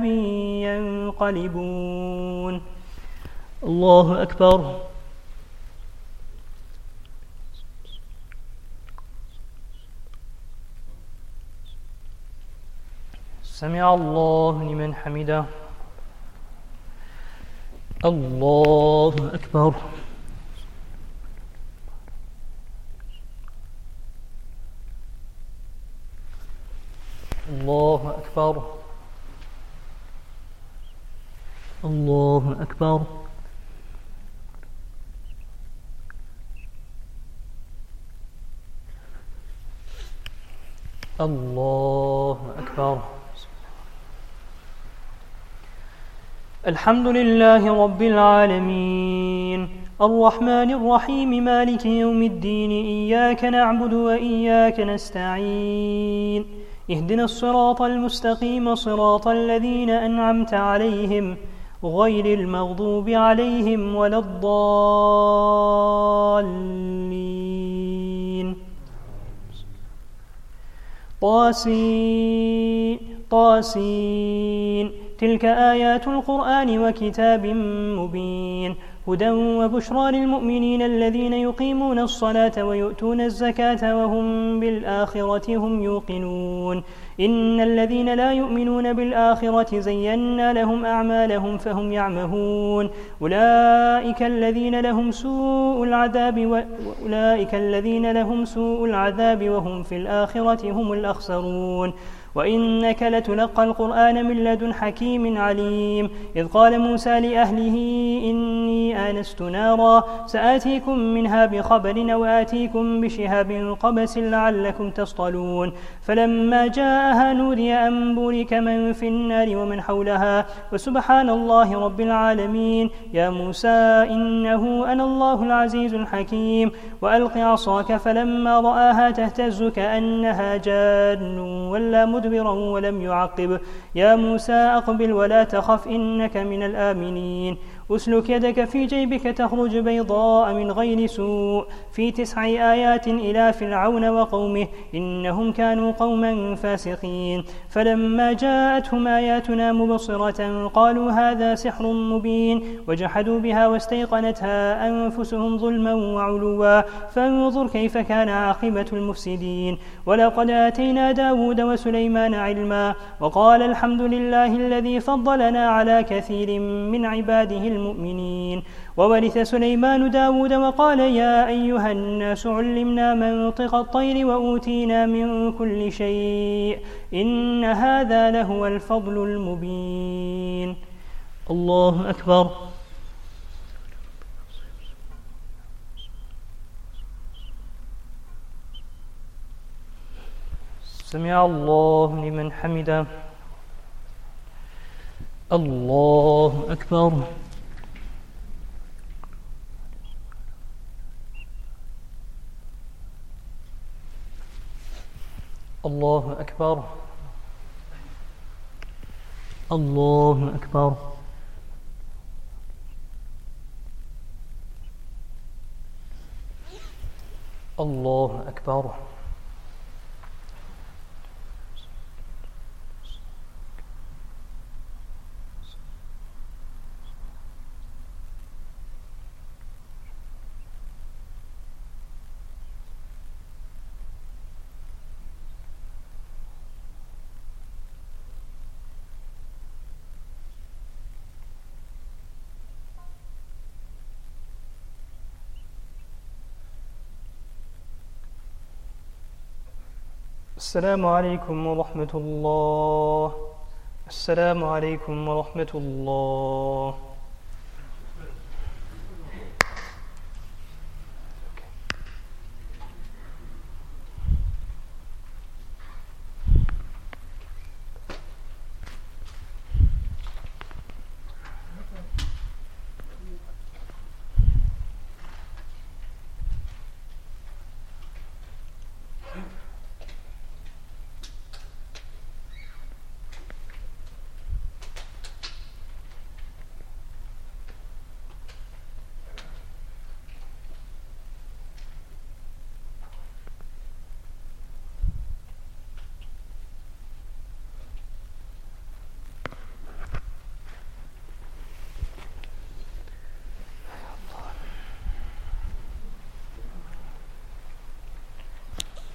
ينقلبون. الله أكبر. سمع الله لمن حمده. الله أكبر. الله أكبر. الله أكبر. الله أكبر. الحمد لله رب العالمين، الرحمن الرحيم، مالك يوم الدين، إياك نعبد وإياك نستعين، اهدنا الصراط المستقيم، صراط الذين أنعمت عليهم غير المغضوب عليهم ولا الضالين. طاسين. تلك آيات القرآن وكتاب مبين، هدى وبشرى للمؤمنين الذين يقيمون الصلاة ويؤتون الزكاة وهم بالآخرة هم يوقنون. إن الذين لا يؤمنون بالآخرة زينا لهم أعمالهم فهم يعمهون. أولئك الذين لهم سوء العذاب وهم في الآخرة هم الأخسرون. وإنك لتلقى القرآن من لدن حكيم عليم. إذ قال موسى لأهله إني آنست نارا سآتيكم منها بخبر أو آتيكم بشهاب قبس لعلكم تصطلون. فلما جاءها نودي أن بورك من في النار ومن حولها وسبحان الله رب العالمين. يا موسى إنه أنا الله العزيز الحكيم. وألق عصاك فلما رآها تهتز كأنها جان ولا مدبرا ولم يعقب. يا موسى أقبل ولا تخف إنك من الآمنين. أسلك يدك في جيبك تخرج بيضاء من غير سوء في 9 آيات إلى فرعون وقومه إنهم كانوا قوما فاسقين. فلما جاءتهم آياتنا مبصرة قالوا هذا سحر مبين وجحدوا بها واستيقنتها أنفسهم ظلما وعلوا فانظر كيف كان عاقبة المفسدين. ولقد آتينا داود وسليمان علما وقال الحمد لله الذي فضلنا على كثير من عباده المؤمنين. وورث سليمان داود وقال يا أيها الناس علمنا منطق الطير وأوتينا من كل شيء إن هذا لهو الفضل المبين. الله أكبر. سمع الله لمن حمده. الله أكبر. الله أكبر. الله أكبر. الله أكبر. السلام عليكم ورحمة الله. السلام عليكم ورحمة الله.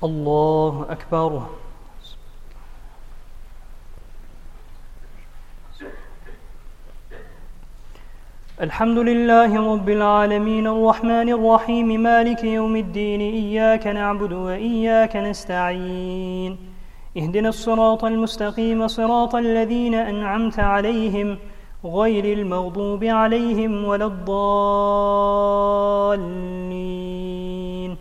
الله أكبر. الحمد لله رب العالمين الرحمن الرحيم مالك يوم الدين إياك نعبد وإياك نستعين اهدنا الصراط المستقيم صراط الذين أنعمت عليهم غير المغضوب عليهم ولا الضالين.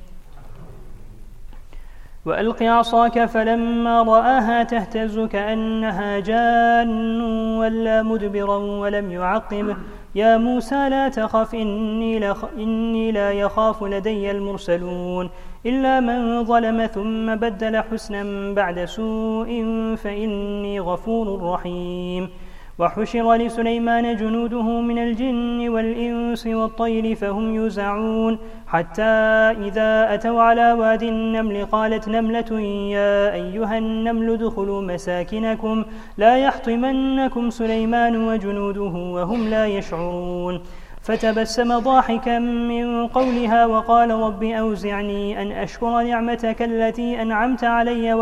وألق عصاك فلما رآها تهتز كأنها جان ولا مدبرا ولم يعقب يا موسى لا تخف إني لا يخاف لدي المرسلون إلا من ظلم ثم بدل حسنا بعد سوء فإني غفور رحيم. وحشر لسليمان جنوده من الجن والإنس والطير فهم يوزعون حتى إذا أتوا على وادي النمل قالت نملة يا أيها النمل ادخلوا مساكنكم لا يحطمنكم سليمان وجنوده وهم لا يشعرون. فتبسم ضاحكا من قولها وقال رب أوزعني أن أشكر نعمتك التي أنعمت علي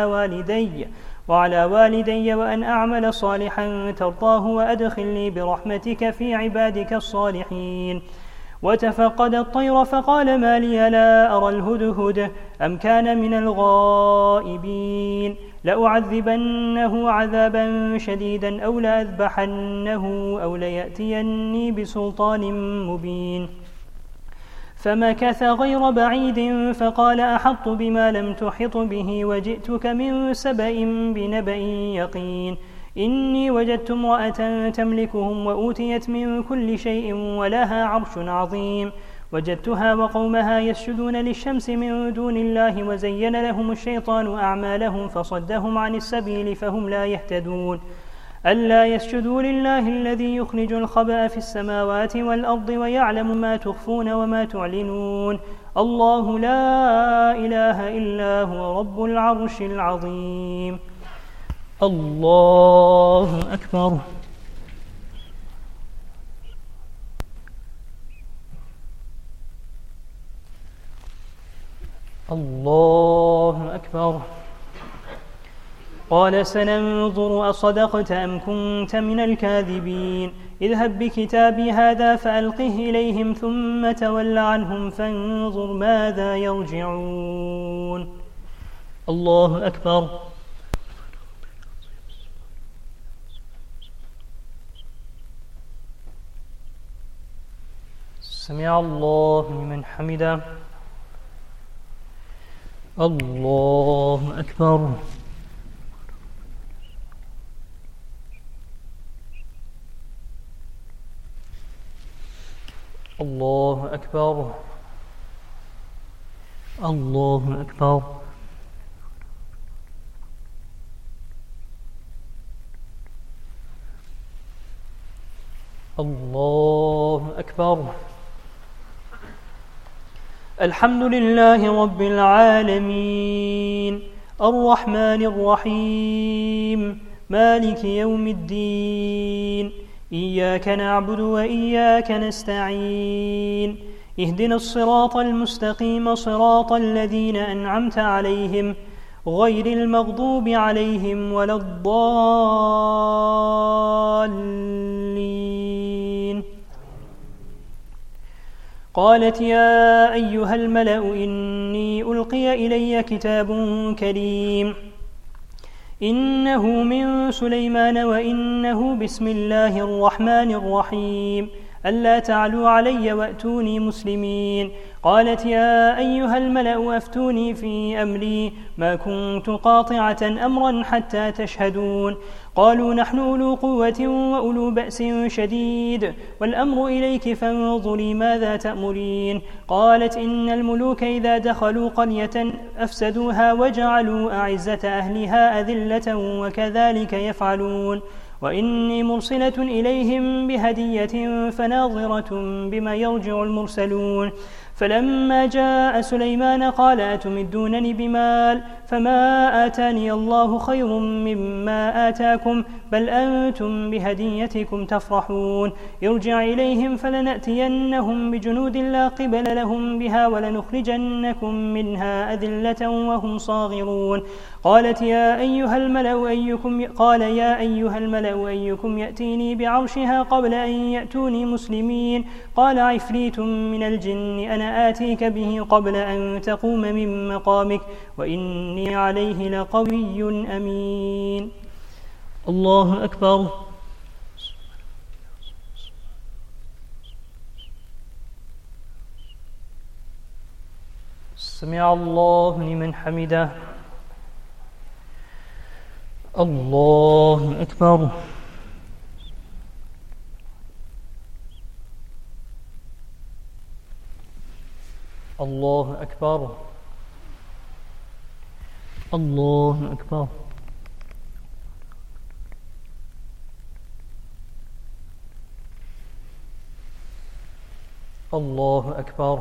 وعلى والدي وأن أعمل صالحا ترضاه وأدخلني برحمتك في عبادك الصالحين. وتفقد الطير فقال ما لي لا أرى الهدهد أم كان من الغائبين لأعذبنه عذابا شديدا أو لأذبحنه أو ليأتيني بسلطان مبين. فمكث غير بعيد فقال أحط بما لم تحط به وجئتك من سبأ بنبأ يقين إني وجدت امرأة تملكهم وأوتيت من كل شيء ولها عرش عظيم وجدتها وقومها يسجدون للشمس من دون الله وزين لهم الشيطان أعمالهم فصدهم عن السبيل فهم لا يهتدون ألا يسجدوا لله الذي يخرج الخبأ في السماوات والأرض ويعلم ما تخفون وما تعلنون الله لا إله إلا هو رب العرش العظيم. الله أكبر. الله أكبر. قال سننظر أصدقت أم كنت من الكاذبين اذهب بكتابي هذا فألقه إليهم ثم تول عنهم فانظر ماذا يرجعون. الله أكبر. سمع الله لمن حمده. الله أكبر. الله أكبر. الله أكبر. الله أكبر. الحمد لله رب العالمين الرحمن الرحيم مالك يوم الدين إياك نعبد وإياك نستعين اهدنا الصراط المستقيم صراط الذين أنعمت عليهم غير المغضوب عليهم ولا الضالين. قالت يا أيها الملأ إني ألقي إلي كتاب كريم إنه من سليمان وإنه بسم الله الرحمن الرحيم ألا تعلوا علي وأتوني مسلمين. قالت يا أيها الملأ أفتوني في أمري ما كنت قاطعة أمرا حتى تشهدون. قالوا نحن أولو قوة وأولو بأس شديد والأمر إليك فانظري ماذا تأمرين. قالت إن الملوك إذا دخلوا قرية أفسدوها وجعلوا أعزة أهلها أذلة وكذلك يفعلون. وإني مرسلة إليهم بهدية فناظرة بما يرجع المرسلون. فلما جاء سليمان قال أتمدونني بمال فما آتاني الله خير مما آتاكم بل أنتم بهديتكم تفرحون ارجع إليهم فلنأتينهم بجنود لا قبل لهم بها ولنخرجنكم منها أذلة وهم صاغرون قال يا أيها الملأ أيكم يأتيني بعرشها قبل أن يأتوني مسلمين قال عفريت من الجن أنا آتيك به قبل أن تقوم من مقامك وإني عليه لقوي أمين. الله أكبر. سمع الله لمن حمده. الله أكبر. الله أكبر. الله أكبر. الله أكبر.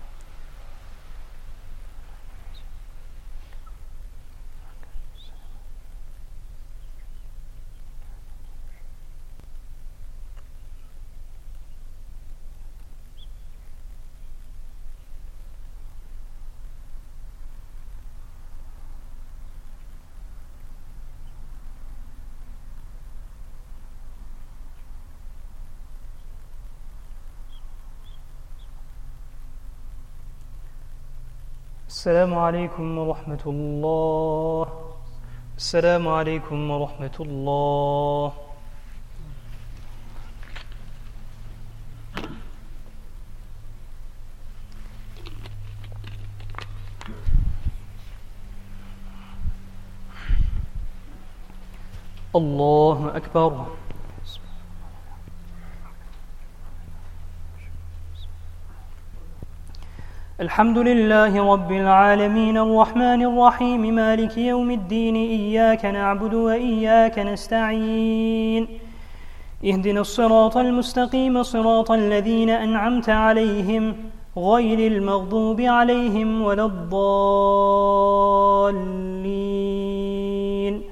السلام عليكم ورحمة الله. السلام عليكم ورحمة الله. الله أكبر. الحمد لله رب العالمين الرحمن الرحيم مالك يوم الدين إياك نعبد وإياك نستعين اهدنا الصراط المستقيم صراط الذين أنعمت عليهم غير المغضوب عليهم ولا الضالين.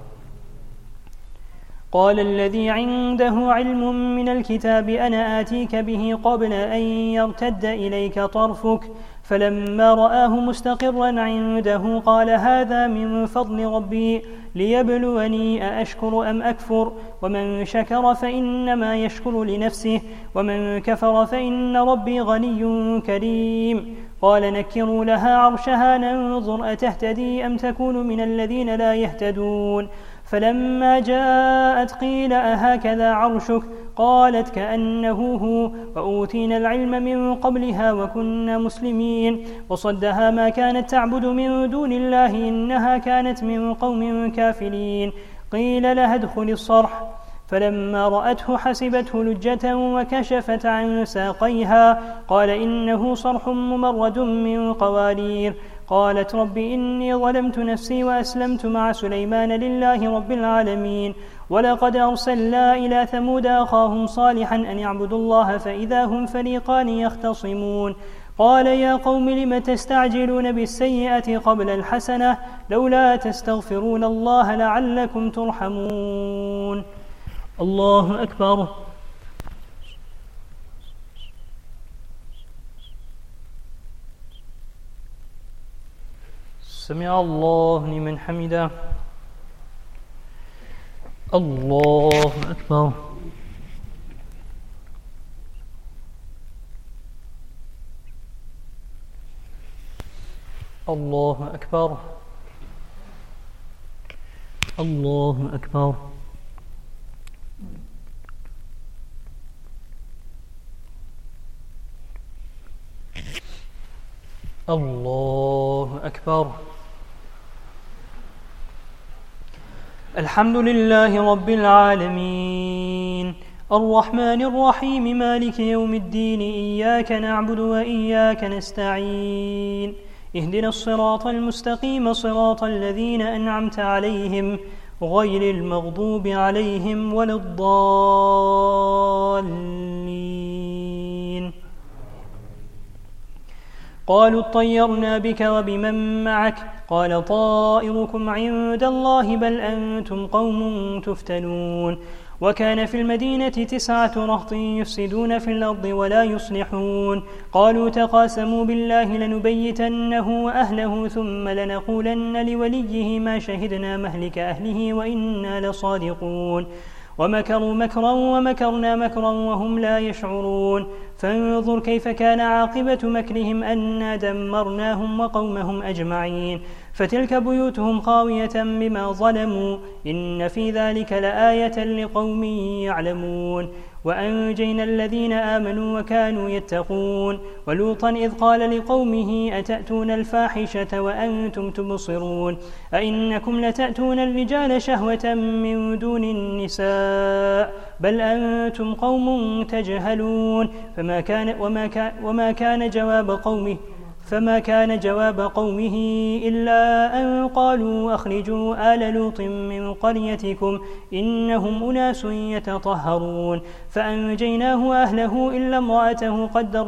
قال الذي عنده علم من الكتاب أنا آتيك به قبل أن يرتد إليك طرفك فلما رآه مستقرا عنده قال هذا من فضل ربي ليبلوني أأشكر أم أكفر ومن شكر فإنما يشكر لنفسه ومن كفر فإن ربي غني كريم. قال نكروا لها عرشها ننظر أتهتدي أم تكون من الذين لا يهتدون فلما جاءت قيل أهكذا عرشك قالت كأنه هو وأوتينا العلم من قبلها وكنا مسلمين وصدها ما كانت تعبد من دون الله إنها كانت من قوم كافرين. قيل لها ادخل الصرح فلما رأته حسبته لجة وكشفت عن ساقيها قال إنه صرح ممرد من قوارير. قالت رب إني ظلمت نفسي وأسلمت مع سليمان لله رب العالمين. ولقد أرسلنا إلى ثمود أخاهم صالحا أن يعبدوا الله فإذا هم فريقان يختصمون. قال يا قوم لم تستعجلون بالسيئة قبل الحسنة لولا تستغفرون الله لعلكم ترحمون. الله أكبر. سمع الله لمن حمده. الله أكبر. الله أكبر. الله أكبر. الله أكبر. الحمد لله رب العالمين الرحمن الرحيم مالك يوم الدين إياك نعبد وإياك نستعين اهدنا الصراط المستقيم صراط الذين أنعمت عليهم غير المغضوب عليهم ولا الضالين. قالوا اطيرنا بك وبمن معك قال طائركم عند الله بل أنتم قوم تفتنون وكان في المدينة 9 رهط يفسدون في الأرض ولا يصلحون قالوا تقاسموا بالله لنبيتنه وأهله ثم لنقولن لوليه ما شهدنا مهلك أهله وإنا لصادقون ومكروا مكرا ومكرنا مكرا وهم لا يشعرون فانظر كيف كان عاقبة مكرهم أنا دمرناهم وقومهم أجمعين فتلك بيوتهم خاوية بما ظلموا إن في ذلك لآية لقوم يعلمون وأنجينا الذين آمنوا وكانوا يتقون ولوطا إذ قال لقومه أتأتون الفاحشة وأنتم تبصرون أئنكم لتأتون الرجال شهوة من دون النساء بل أنتم قوم تجهلون فما كان جواب قومه إلا أن قالوا أخرجوا آل لوط من قريتكم إنهم أناس يتطهرون فأنجيناه وأهله إلا امرأته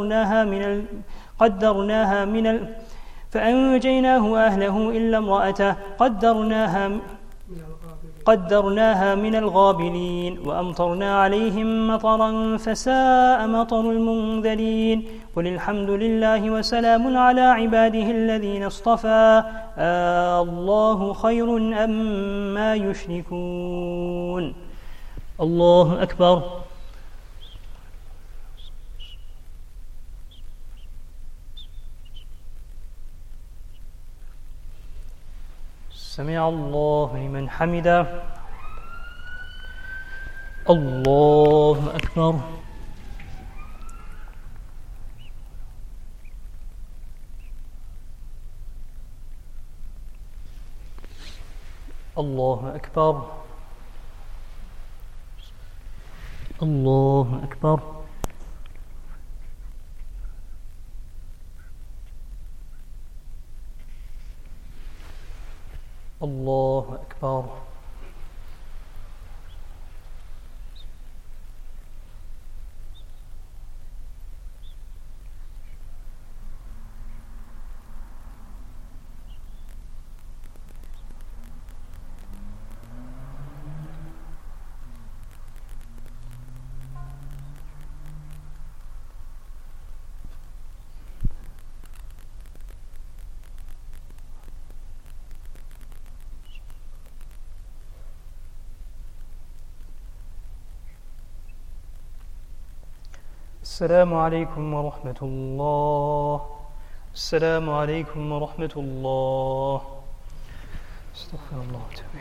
قدرناها من الغابرين وأمطرنا عليهم مطرا فساء مطر المنذرين قل الحمد لله وسلام على عباده الذين اصطفى الله خير أما يشركون الله أكبر سمع الله لمن حمده الله أكبر الله أكبر الله أكبر الله أكبر السلام عليكم ورحمة الله السلام عليكم ورحمة الله استغفر الله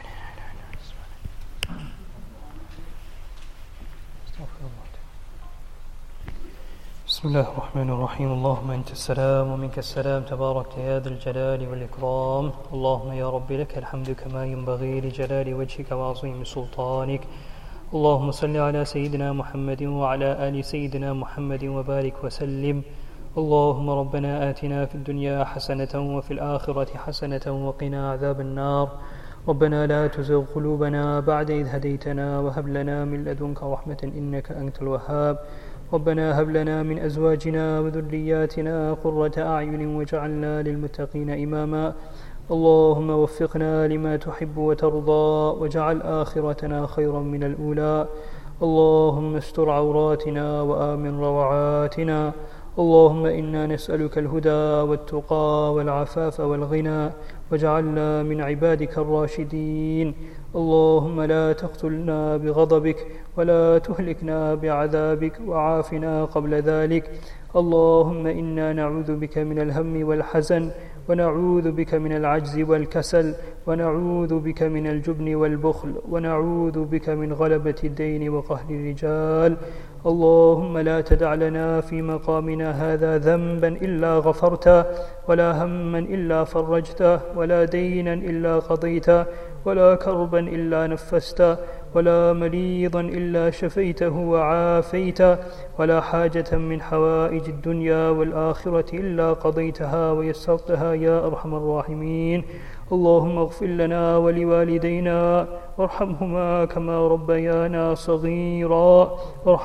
بسم الله الرحمن الرحيم اللهم أنت السلام ومنك السلام تبارك يا ذا الجلال والإكرام اللهم يا رب لك الحمد كما ينبغي لجلال وجهك وعظيم سلطانك اللهم صل على سيدنا محمد وعلى آل سيدنا محمد وبارك وسلم اللهم ربنا آتنا في الدنيا حسنة وفي الآخرة حسنة وقنا عذاب النار ربنا لا تزغ قلوبنا بعد إذ هديتنا وهب لنا من لدنك رحمة إنك أنت الوهاب ربنا هب لنا من أزواجنا وذرياتنا قرة أعين واجعلنا للمتقين إماما اللهم وفقنا لما تحب وترضى واجعل آخرتنا خيرا من الأولى اللهم استر عوراتنا وآمن روعاتنا اللهم إنا نسألك الهدى والتقى والعفاف والغنى واجعلنا من عبادك الراشدين اللهم لا تقتلنا بغضبك ولا تهلكنا بعذابك وعافنا قبل ذلك اللهم إنا نعوذ بك من الهم والحزن ونعوذ بك من العجز والكسل ونعوذ بك من الجبن والبخل ونعوذ بك من غلبة الدين وقهر الرجال اللهم لا تدع لنا في مقامنا هذا ذنبا إلا غفرته ولا هما إلا فرجته ولا دينا إلا قضيته ولا كربا إلا نفسته ولا مريضا إلا شفيته وعافيته ولا حاجة من حوائج الدنيا والآخرة إلا قضيتها ويسرتها يا أرحم الراحمين اللهم اغفر لنا ولوالدينا وارحمهما كما ربيانا صغيرا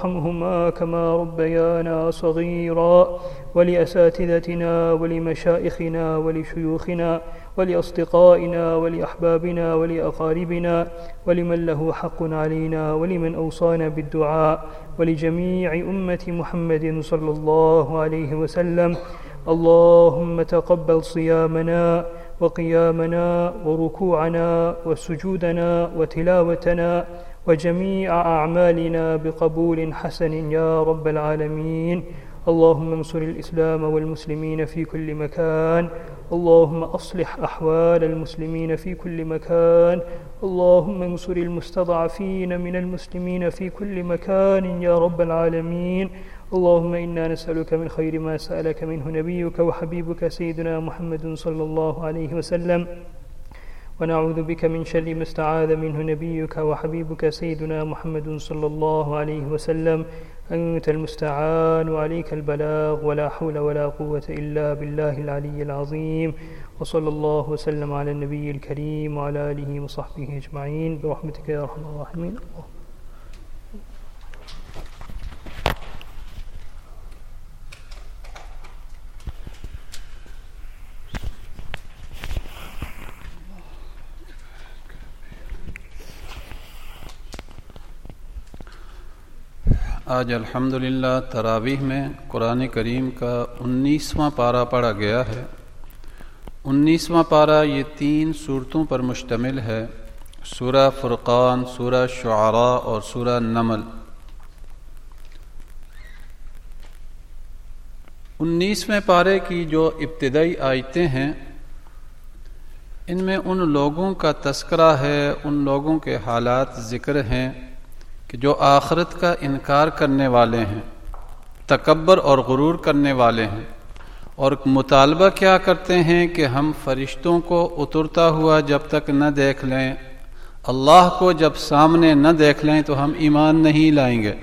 ولأساتذتنا ولمشائخنا ولشيوخنا ولأصدقائنا ولأحبابنا ولأقاربنا ولمن له حق علينا ولمن أوصانا بالدعاء ولجميع أمة محمد صلى الله عليه وسلم. اللهم تقبل صيامنا وقيامنا وركوعنا وسجودنا وتلاوتنا وجميع أعمالنا بقبول حسن يا رب العالمين. اللهم انصر الإسلام والمسلمين في كل مكان. اللهم أصلح أحوال المسلمين في كل مكان. اللهم انصر المستضعفين من المسلمين في كل مكان يا رب العالمين. اللهم إنا نسألك من خير ما سألك منه نبيك وحبيبك سيدنا محمد صلى الله عليه وسلم، ونعوذ بك من شر ما استعاذ منه نبيك وحبيبك سيدنا محمد صلى الله عليه وسلم. أنت المستعان وعليك البلاغ ولا حول ولا قوة إلا بالله العلي العظيم. وصلى الله وسلم على النبي الكريم وعلى آله وصحبه أجمعين برحمتك يا أرحم الراحمين. آج الحمدللہ تراویح میں قرآن کریم کا 19واں پارہ پڑھا گیا ہے. 19واں پارہ یہ 3 صورتوں پر مشتمل ہے: سورہ فرقان، سورہ شعراء اور سورہ نمل. 19ویں پارے کی جو ابتدائی آیتیں ہیں ان میں ان لوگوں کا تذکرہ ہے، ان لوگوں کے حالات ذکر ہیں کہ جو آخرت کا انکار کرنے والے ہیں، تکبر اور غرور کرنے والے ہیں، اور مطالبہ کیا کرتے ہیں کہ ہم فرشتوں کو اترتا ہوا جب تک نہ دیکھ لیں، اللہ کو جب سامنے نہ دیکھ لیں تو ہم ایمان نہیں لائیں گے.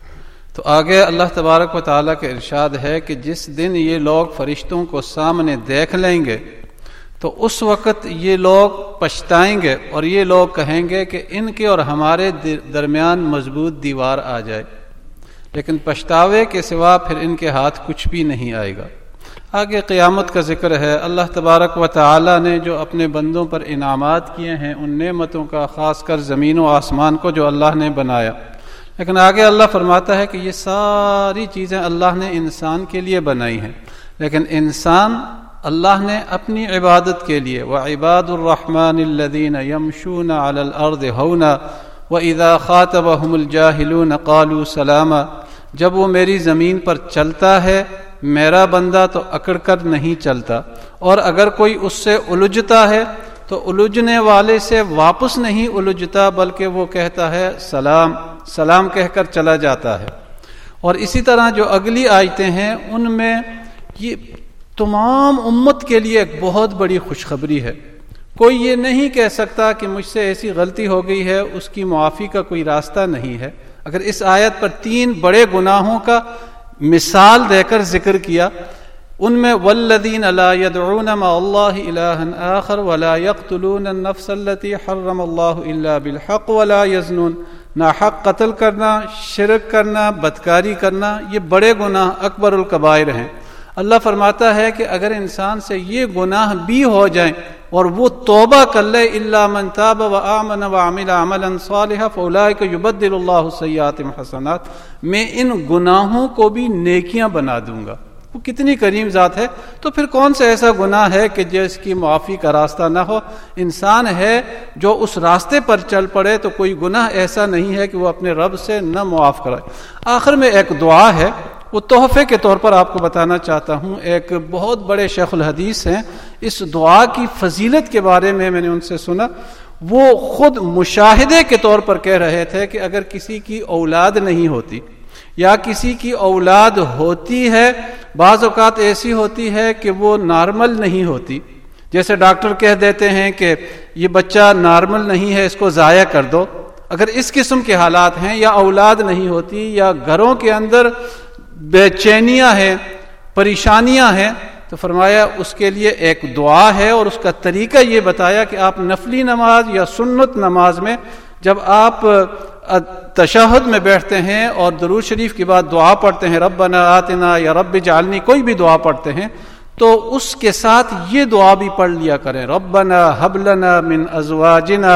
تو آگے اللہ تبارک و تعالیٰ کا ارشاد ہے کہ جس دن یہ لوگ فرشتوں کو سامنے دیکھ لیں گے تو اس وقت یہ لوگ پچھتائیں گے اور یہ لوگ کہیں گے کہ ان کے اور ہمارے درمیان مضبوط دیوار آ جائے، لیکن پچھتاوے کے سوا پھر ان کے ہاتھ کچھ بھی نہیں آئے گا. آگے قیامت کا ذکر ہے. اللہ تبارک و تعالی نے جو اپنے بندوں پر انعامات کیے ہیں ان نعمتوں کا، خاص کر زمین و آسمان کو جو اللہ نے بنایا، لیکن آگے اللہ فرماتا ہے کہ یہ ساری چیزیں اللہ نے انسان کے لیے بنائی ہیں، لیکن انسان اللہ نے اپنی عبادت کے لیے وَعِبَادُ الرَّحْمَنِ الَّذِينَ يَمْشُونَ عَلَى الْأَرْضِ هَوْنًا وَإِذَا خَاطَبَهُمُ الْجَاهِلُونَ قَالُوا سَلَامًا. جب وہ میری زمین پر چلتا ہے میرا بندہ تو اکڑ کر نہیں چلتا، اور اگر کوئی اس سے الجھتا ہے تو الجھنے والے سے واپس نہیں الجھتا بلکہ وہ کہتا ہے سلام، سلام کہہ کر چلا جاتا ہے. اور اسی طرح جو اگلی آیتیں ہیں ان میں یہ تمام امت کے لیے ایک بہت بڑی خوشخبری ہے. کوئی یہ نہیں کہہ سکتا کہ مجھ سے ایسی غلطی ہو گئی ہے، اس کی معافی کا کوئی راستہ نہیں ہے. اگر اس آیت پر 3 بڑے گناہوں کا مثال دے کر ذکر کیا، ان میں والذین لا يدعون مع اللہ الہا آخر ولا يقتلون النفس التي حرم اللہ الا بالحق ولا يزنون. ناحق قتل کرنا، شرک کرنا، بدکاری کرنا، یہ بڑے گناہ اکبر الکبائر ہیں. اللہ فرماتا ہے کہ اگر انسان سے یہ گناہ بھی ہو جائیں اور وہ توبہ کر لے، الا من تاب وآمن وعمل عملا صالحا فاولئک یبدل اللہ سیئاتہم حسنات، میں ان گناہوں کو بھی نیکیاں بنا دوں گا. وہ کتنی کریم ذات ہے. تو پھر کون سا ایسا گناہ ہے کہ جس کی معافی کا راستہ نہ ہو؟ انسان ہے جو اس راستے پر چل پڑے تو کوئی گناہ ایسا نہیں ہے کہ وہ اپنے رب سے نہ معاف کرائے. آخر میں ایک دعا ہے، وہ تحفے کے طور پر آپ کو بتانا چاہتا ہوں. ایک بہت بڑے شیخ الحدیث ہیں، اس دعا کی فضیلت کے بارے میں نے ان سے سنا. وہ خود مشاہدے کے طور پر کہہ رہے تھے کہ اگر کسی کی اولاد نہیں ہوتی یا کسی کی اولاد ہوتی ہے، بعض اوقات ایسی ہوتی ہے کہ وہ نارمل نہیں ہوتی، جیسے ڈاکٹر کہہ دیتے ہیں کہ یہ بچہ نارمل نہیں ہے، اس کو ضائع کر دو. اگر اس قسم کے حالات ہیں یا اولاد نہیں ہوتی یا گھروں کے اندر بے چینیاں ہیں، پریشانیاں ہیں، تو تو فرمایا اس کے لیے ایک دعا ہے، اور اس کا طریقہ یہ بتایا کہ آپ نفلی نماز یا سنت نماز میں جب آپ تشہد میں بیٹھتے ہیں اور درود شریف کے بعد دعا پڑھتے ہیں، ربنا آتنا یا رب اجعلنی، کوئی بھی دعا پڑھتے ہیں، تو اس کے ساتھ یہ دعا بھی پڑھ لیا کریں، ربنا ہب لنا من ازواجنا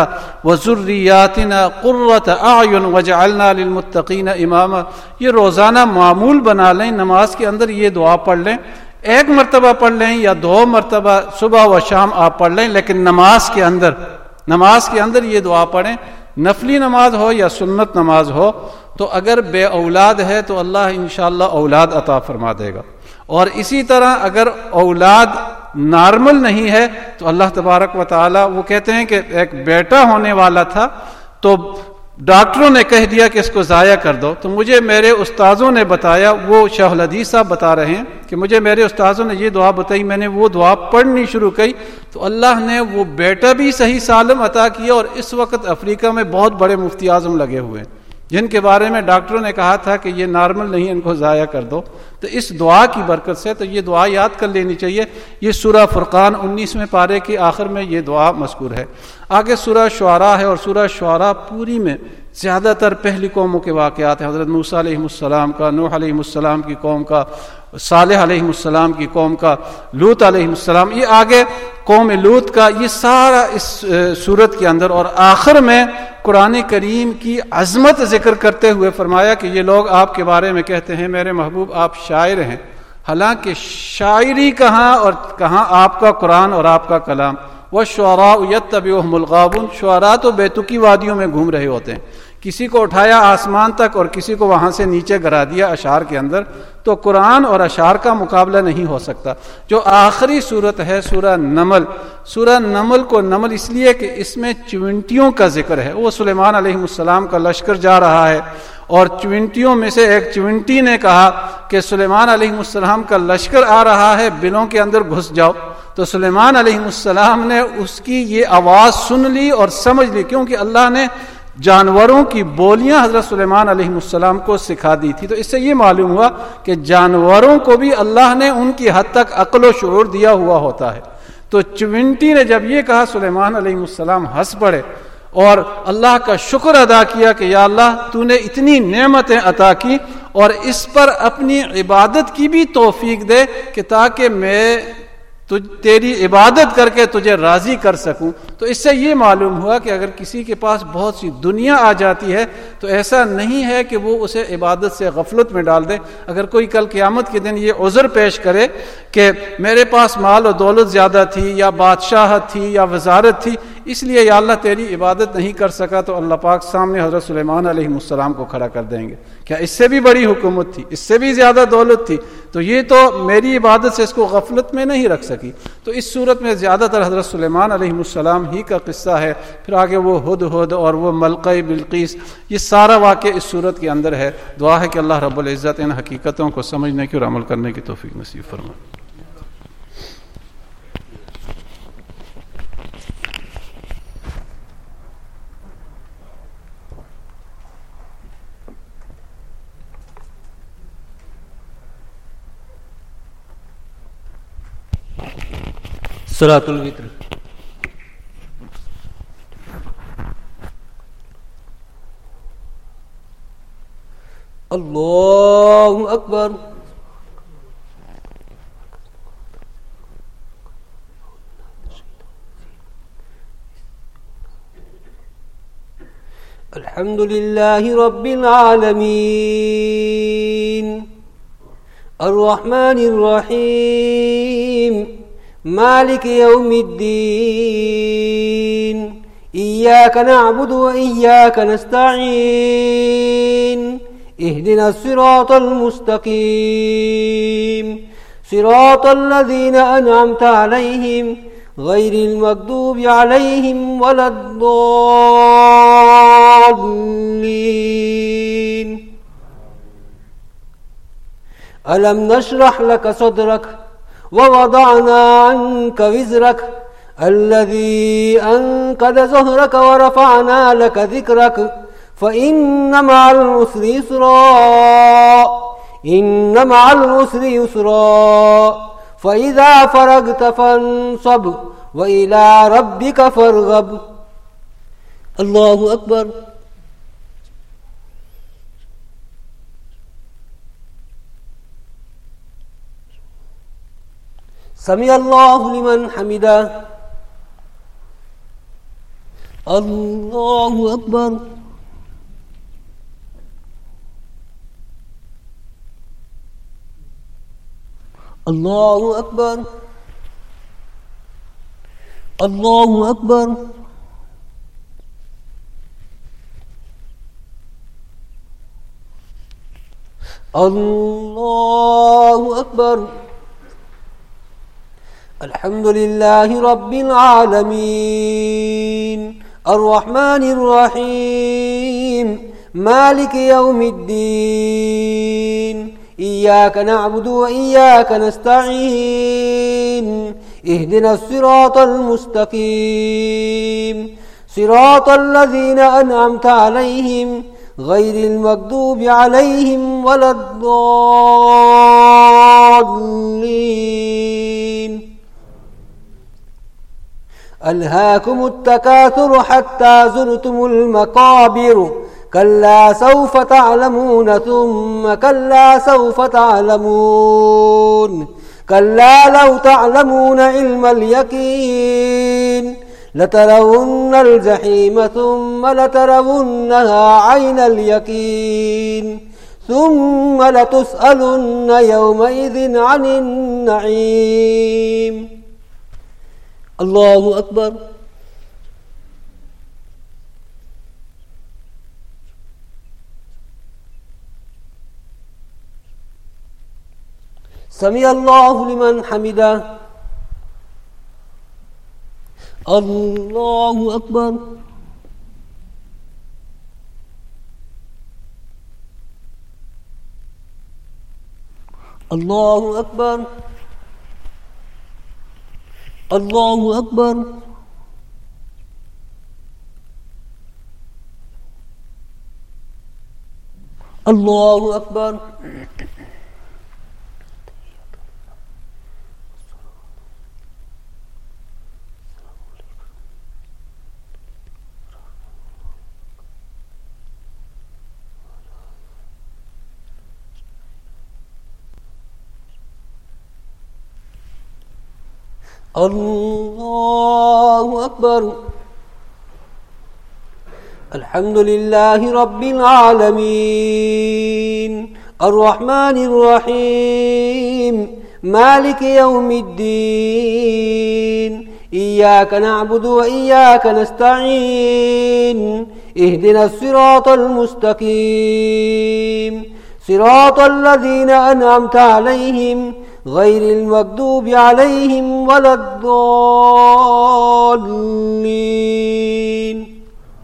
وذریاتنا قرۃ اعین واجعلنا للمتقین اماما۔ یہ روزانہ معمول بنا لیں، نماز کے اندر یہ دعا پڑھ لیں، ایک مرتبہ پڑھ لیں یا 2 مرتبہ صبح و شام آپ پڑھ لیں، لیکن نماز کے اندر یہ دعا پڑھیں، نفلی نماز ہو یا سنت نماز ہو۔ تو اگر بے اولاد ہے تو اللہ انشاءاللہ اولاد عطا فرما دے گا، اور اسی طرح اگر اولاد نارمل نہیں ہے تو اللہ تبارک و تعالی، وہ کہتے ہیں کہ ایک بیٹا ہونے والا تھا تو ڈاکٹروں نے کہہ دیا کہ اس کو ضائع کر دو، تو مجھے میرے استاذوں نے بتایا، وہ شیخ الحدیث صاحب بتا رہے ہیں کہ مجھے میرے استاذوں نے یہ دعا بتائی، میں نے وہ دعا پڑھنی شروع کی تو اللہ نے وہ بیٹا بھی صحیح سالم عطا کیا، اور اس وقت افریقہ میں بہت بڑے مفتی اعظم لگے ہوئے ہیں جن کے بارے میں ڈاکٹروں نے کہا تھا کہ یہ نارمل نہیں، ان کو ضائع کر دو۔ تو اس دعا کی برکت سے تو یہ دعا یاد کر لینی چاہیے۔ یہ سورہ فرقان 19ویں پارے کے آخر میں یہ دعا مذکور ہے۔ آگے سورہ شعراء ہے، اور سورہ شعراء پوری میں زیادہ تر پہلی قوموں کے واقعات ہیں، حضرت موسیٰ علیہ السلام کا، نوح علیہ السلام کی قوم کا، صالح علیہ السلام کی قوم کا، لوط علیہ السلام، یہ آگے قوم لوط کا، یہ سارا اس سورت کے اندر۔ اور آخر میں قرآن کریم کی عظمت ذکر کرتے ہوئے فرمایا کہ یہ لوگ آپ کے بارے میں کہتے ہیں میرے محبوب آپ شاعر ہیں، حالانکہ شاعری کہاں اور کہاں آپ کا قرآن اور آپ کا کلام۔ وَالشُّعَرَاءُ يَتَّبِعُهُمُ الْغَاوُونَ، شعراء تو بیتوکی وادیوں میں گھوم رہے ہوتے ہیں، کسی کو اٹھایا آسمان تک اور کسی کو وہاں سے نیچے گرا دیا اشعار کے اندر، تو قرآن اور اشعار کا مقابلہ نہیں ہو سکتا۔ جو آخری صورت ہے سورہ نمل، سورہ نمل کو نمل اس لیے کہ اس میں چونٹیوں کا ذکر ہے، وہ سلیمان علیہ السلام کا لشکر جا رہا ہے، اور چونٹیوں میں سے ایک چونٹی نے کہا کہ سلیمان علیہ السلام کا لشکر آ رہا ہے، بلوں کے اندر گھس جاؤ۔ تو سلیمان علیہ السلام نے اس کی یہ آواز سن لی اور سمجھ لی، کیونکہ اللہ نے جانوروں کی بولیاں حضرت سلیمان علیہ السلام کو سکھا دی تھی۔ تو اس سے یہ معلوم ہوا کہ جانوروں کو بھی اللہ نے ان کی حد تک عقل و شعور دیا ہوا ہوتا ہے۔ تو چونٹی نے جب یہ کہا سلیمان علیہ السلام ہنس پڑے اور اللہ کا شکر ادا کیا کہ یا اللہ تو نے اتنی نعمتیں عطا کی، اور اس پر اپنی عبادت کی بھی توفیق دے کہ تاکہ میں تیری عبادت کر کے تجھے راضی کر سکوں۔ تو اس سے یہ معلوم ہوا کہ اگر کسی کے پاس بہت سی دنیا آ جاتی ہے تو ایسا نہیں ہے کہ وہ اسے عبادت سے غفلت میں ڈال دے۔ اگر کوئی کل قیامت کے دن یہ عذر پیش کرے کہ میرے پاس مال و دولت زیادہ تھی یا بادشاہت تھی یا وزارت تھی، اس لیے یا اللہ تیری عبادت نہیں کر سکا، تو اللہ پاک سامنے حضرت سلیمان علیہ السلام کو کھڑا کر دیں گے، کیا اس سے بھی بڑی حکومت تھی، اس سے بھی زیادہ دولت تھی، تو یہ تو میری عبادت سے اس کو غفلت میں نہیں رکھ سکی۔ تو اس صورت میں زیادہ تر حضرت سلیمان علیہ السلام ہی کا قصہ ہے، پھر آگے وہ ہدہد اور وہ ملکہ بلقیس، یہ سارا واقعہ اس صورت کے اندر ہے۔ دعا ہے کہ اللہ رب العزت ان حقیقتوں کو سمجھنے کی اور عمل کرنے کی توفیق نصیب فرمائے۔ صلاۃ الوتر۔ اللہ اکبر۔ الحمد للہ رب العالمین الرحمن الرحیم مالک یوم الدین ایاک نعبد و ایاک نستعین اهدنا الصراط المستقیم صراط الذین انعمت علیہم غیر المغضوب علیہم ولا الضالین ألم نشرح لك صدرك ووضعنا عنك وزرك الذي أنقض ظهرك ورفعنا لك ذكرك فإن مع العسر يسرا إن مع العسر يسرا فإذا فرغت فانصب وإلى ربك فارغب. الله أكبر. سمع الله لمن حمده. الله أكبر. الله أكبر. الله أكبر. الله أكبر. الحمد لله رب العالمين الرحمن الرحيم مالك يوم الدين إياك نعبد وإياك نستعين اهدنا الصراط المستقيم صراط الذين أنعمت عليهم غير المغضوب عليهم ولا الضالين. ألهاكم التكاثر حتى زرتم المقابر كلا سوف تعلمون ثم كلا سوف تعلمون كلا لو تعلمون علم اليقين لترون الجحيم ثم لترونها عين اليقين ثم لتسألن يومئذ عن النعيم. الله أكبر. سمع الله لمن حمده. الله أكبر. الله أكبر. الله أكبر. الله أكبر. الله أكبر. الحمد لله رب العالمين الرحمن الرحيم مالك يوم الدين إياك نعبد وإياك نستعين اهدنا الصراط المستقيم صراط الذين أنعمت عليهم غير المغضوب عليهم ولا الضالين.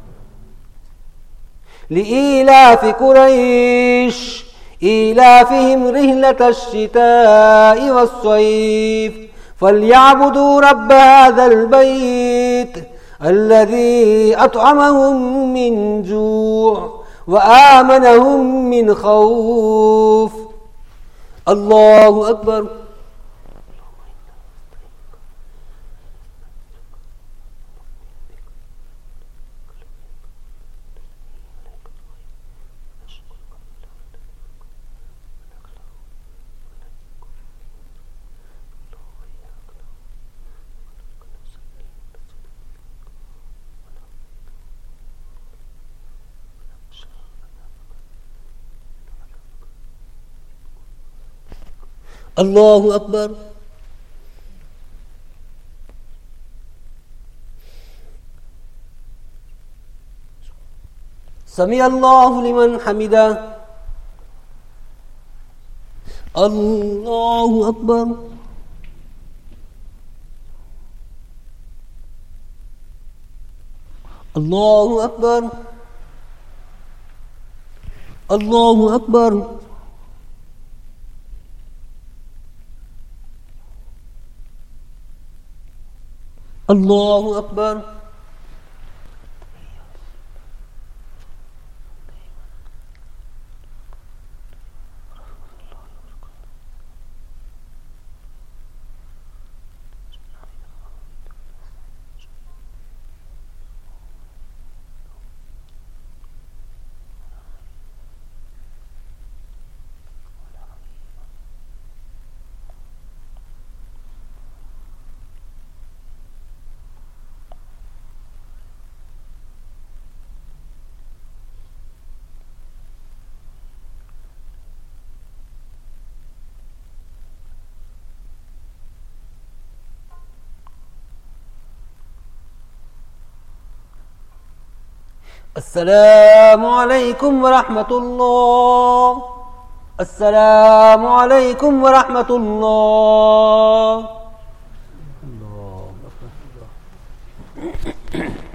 لإيلاف قريش إيلافهم رحلة الشتاء والصيف فليعبدوا رب هذا البيت الذي أطعمهم من جوع وآمنهم من خوف. الله أكبر. الله أكبر. سمع الله لمن حمده. الله أكبر. الله أكبر. الله أكبر. الله أكبر. السلام عليكم ورحمة الله. السلام عليكم ورحمة الله. الله أكبر.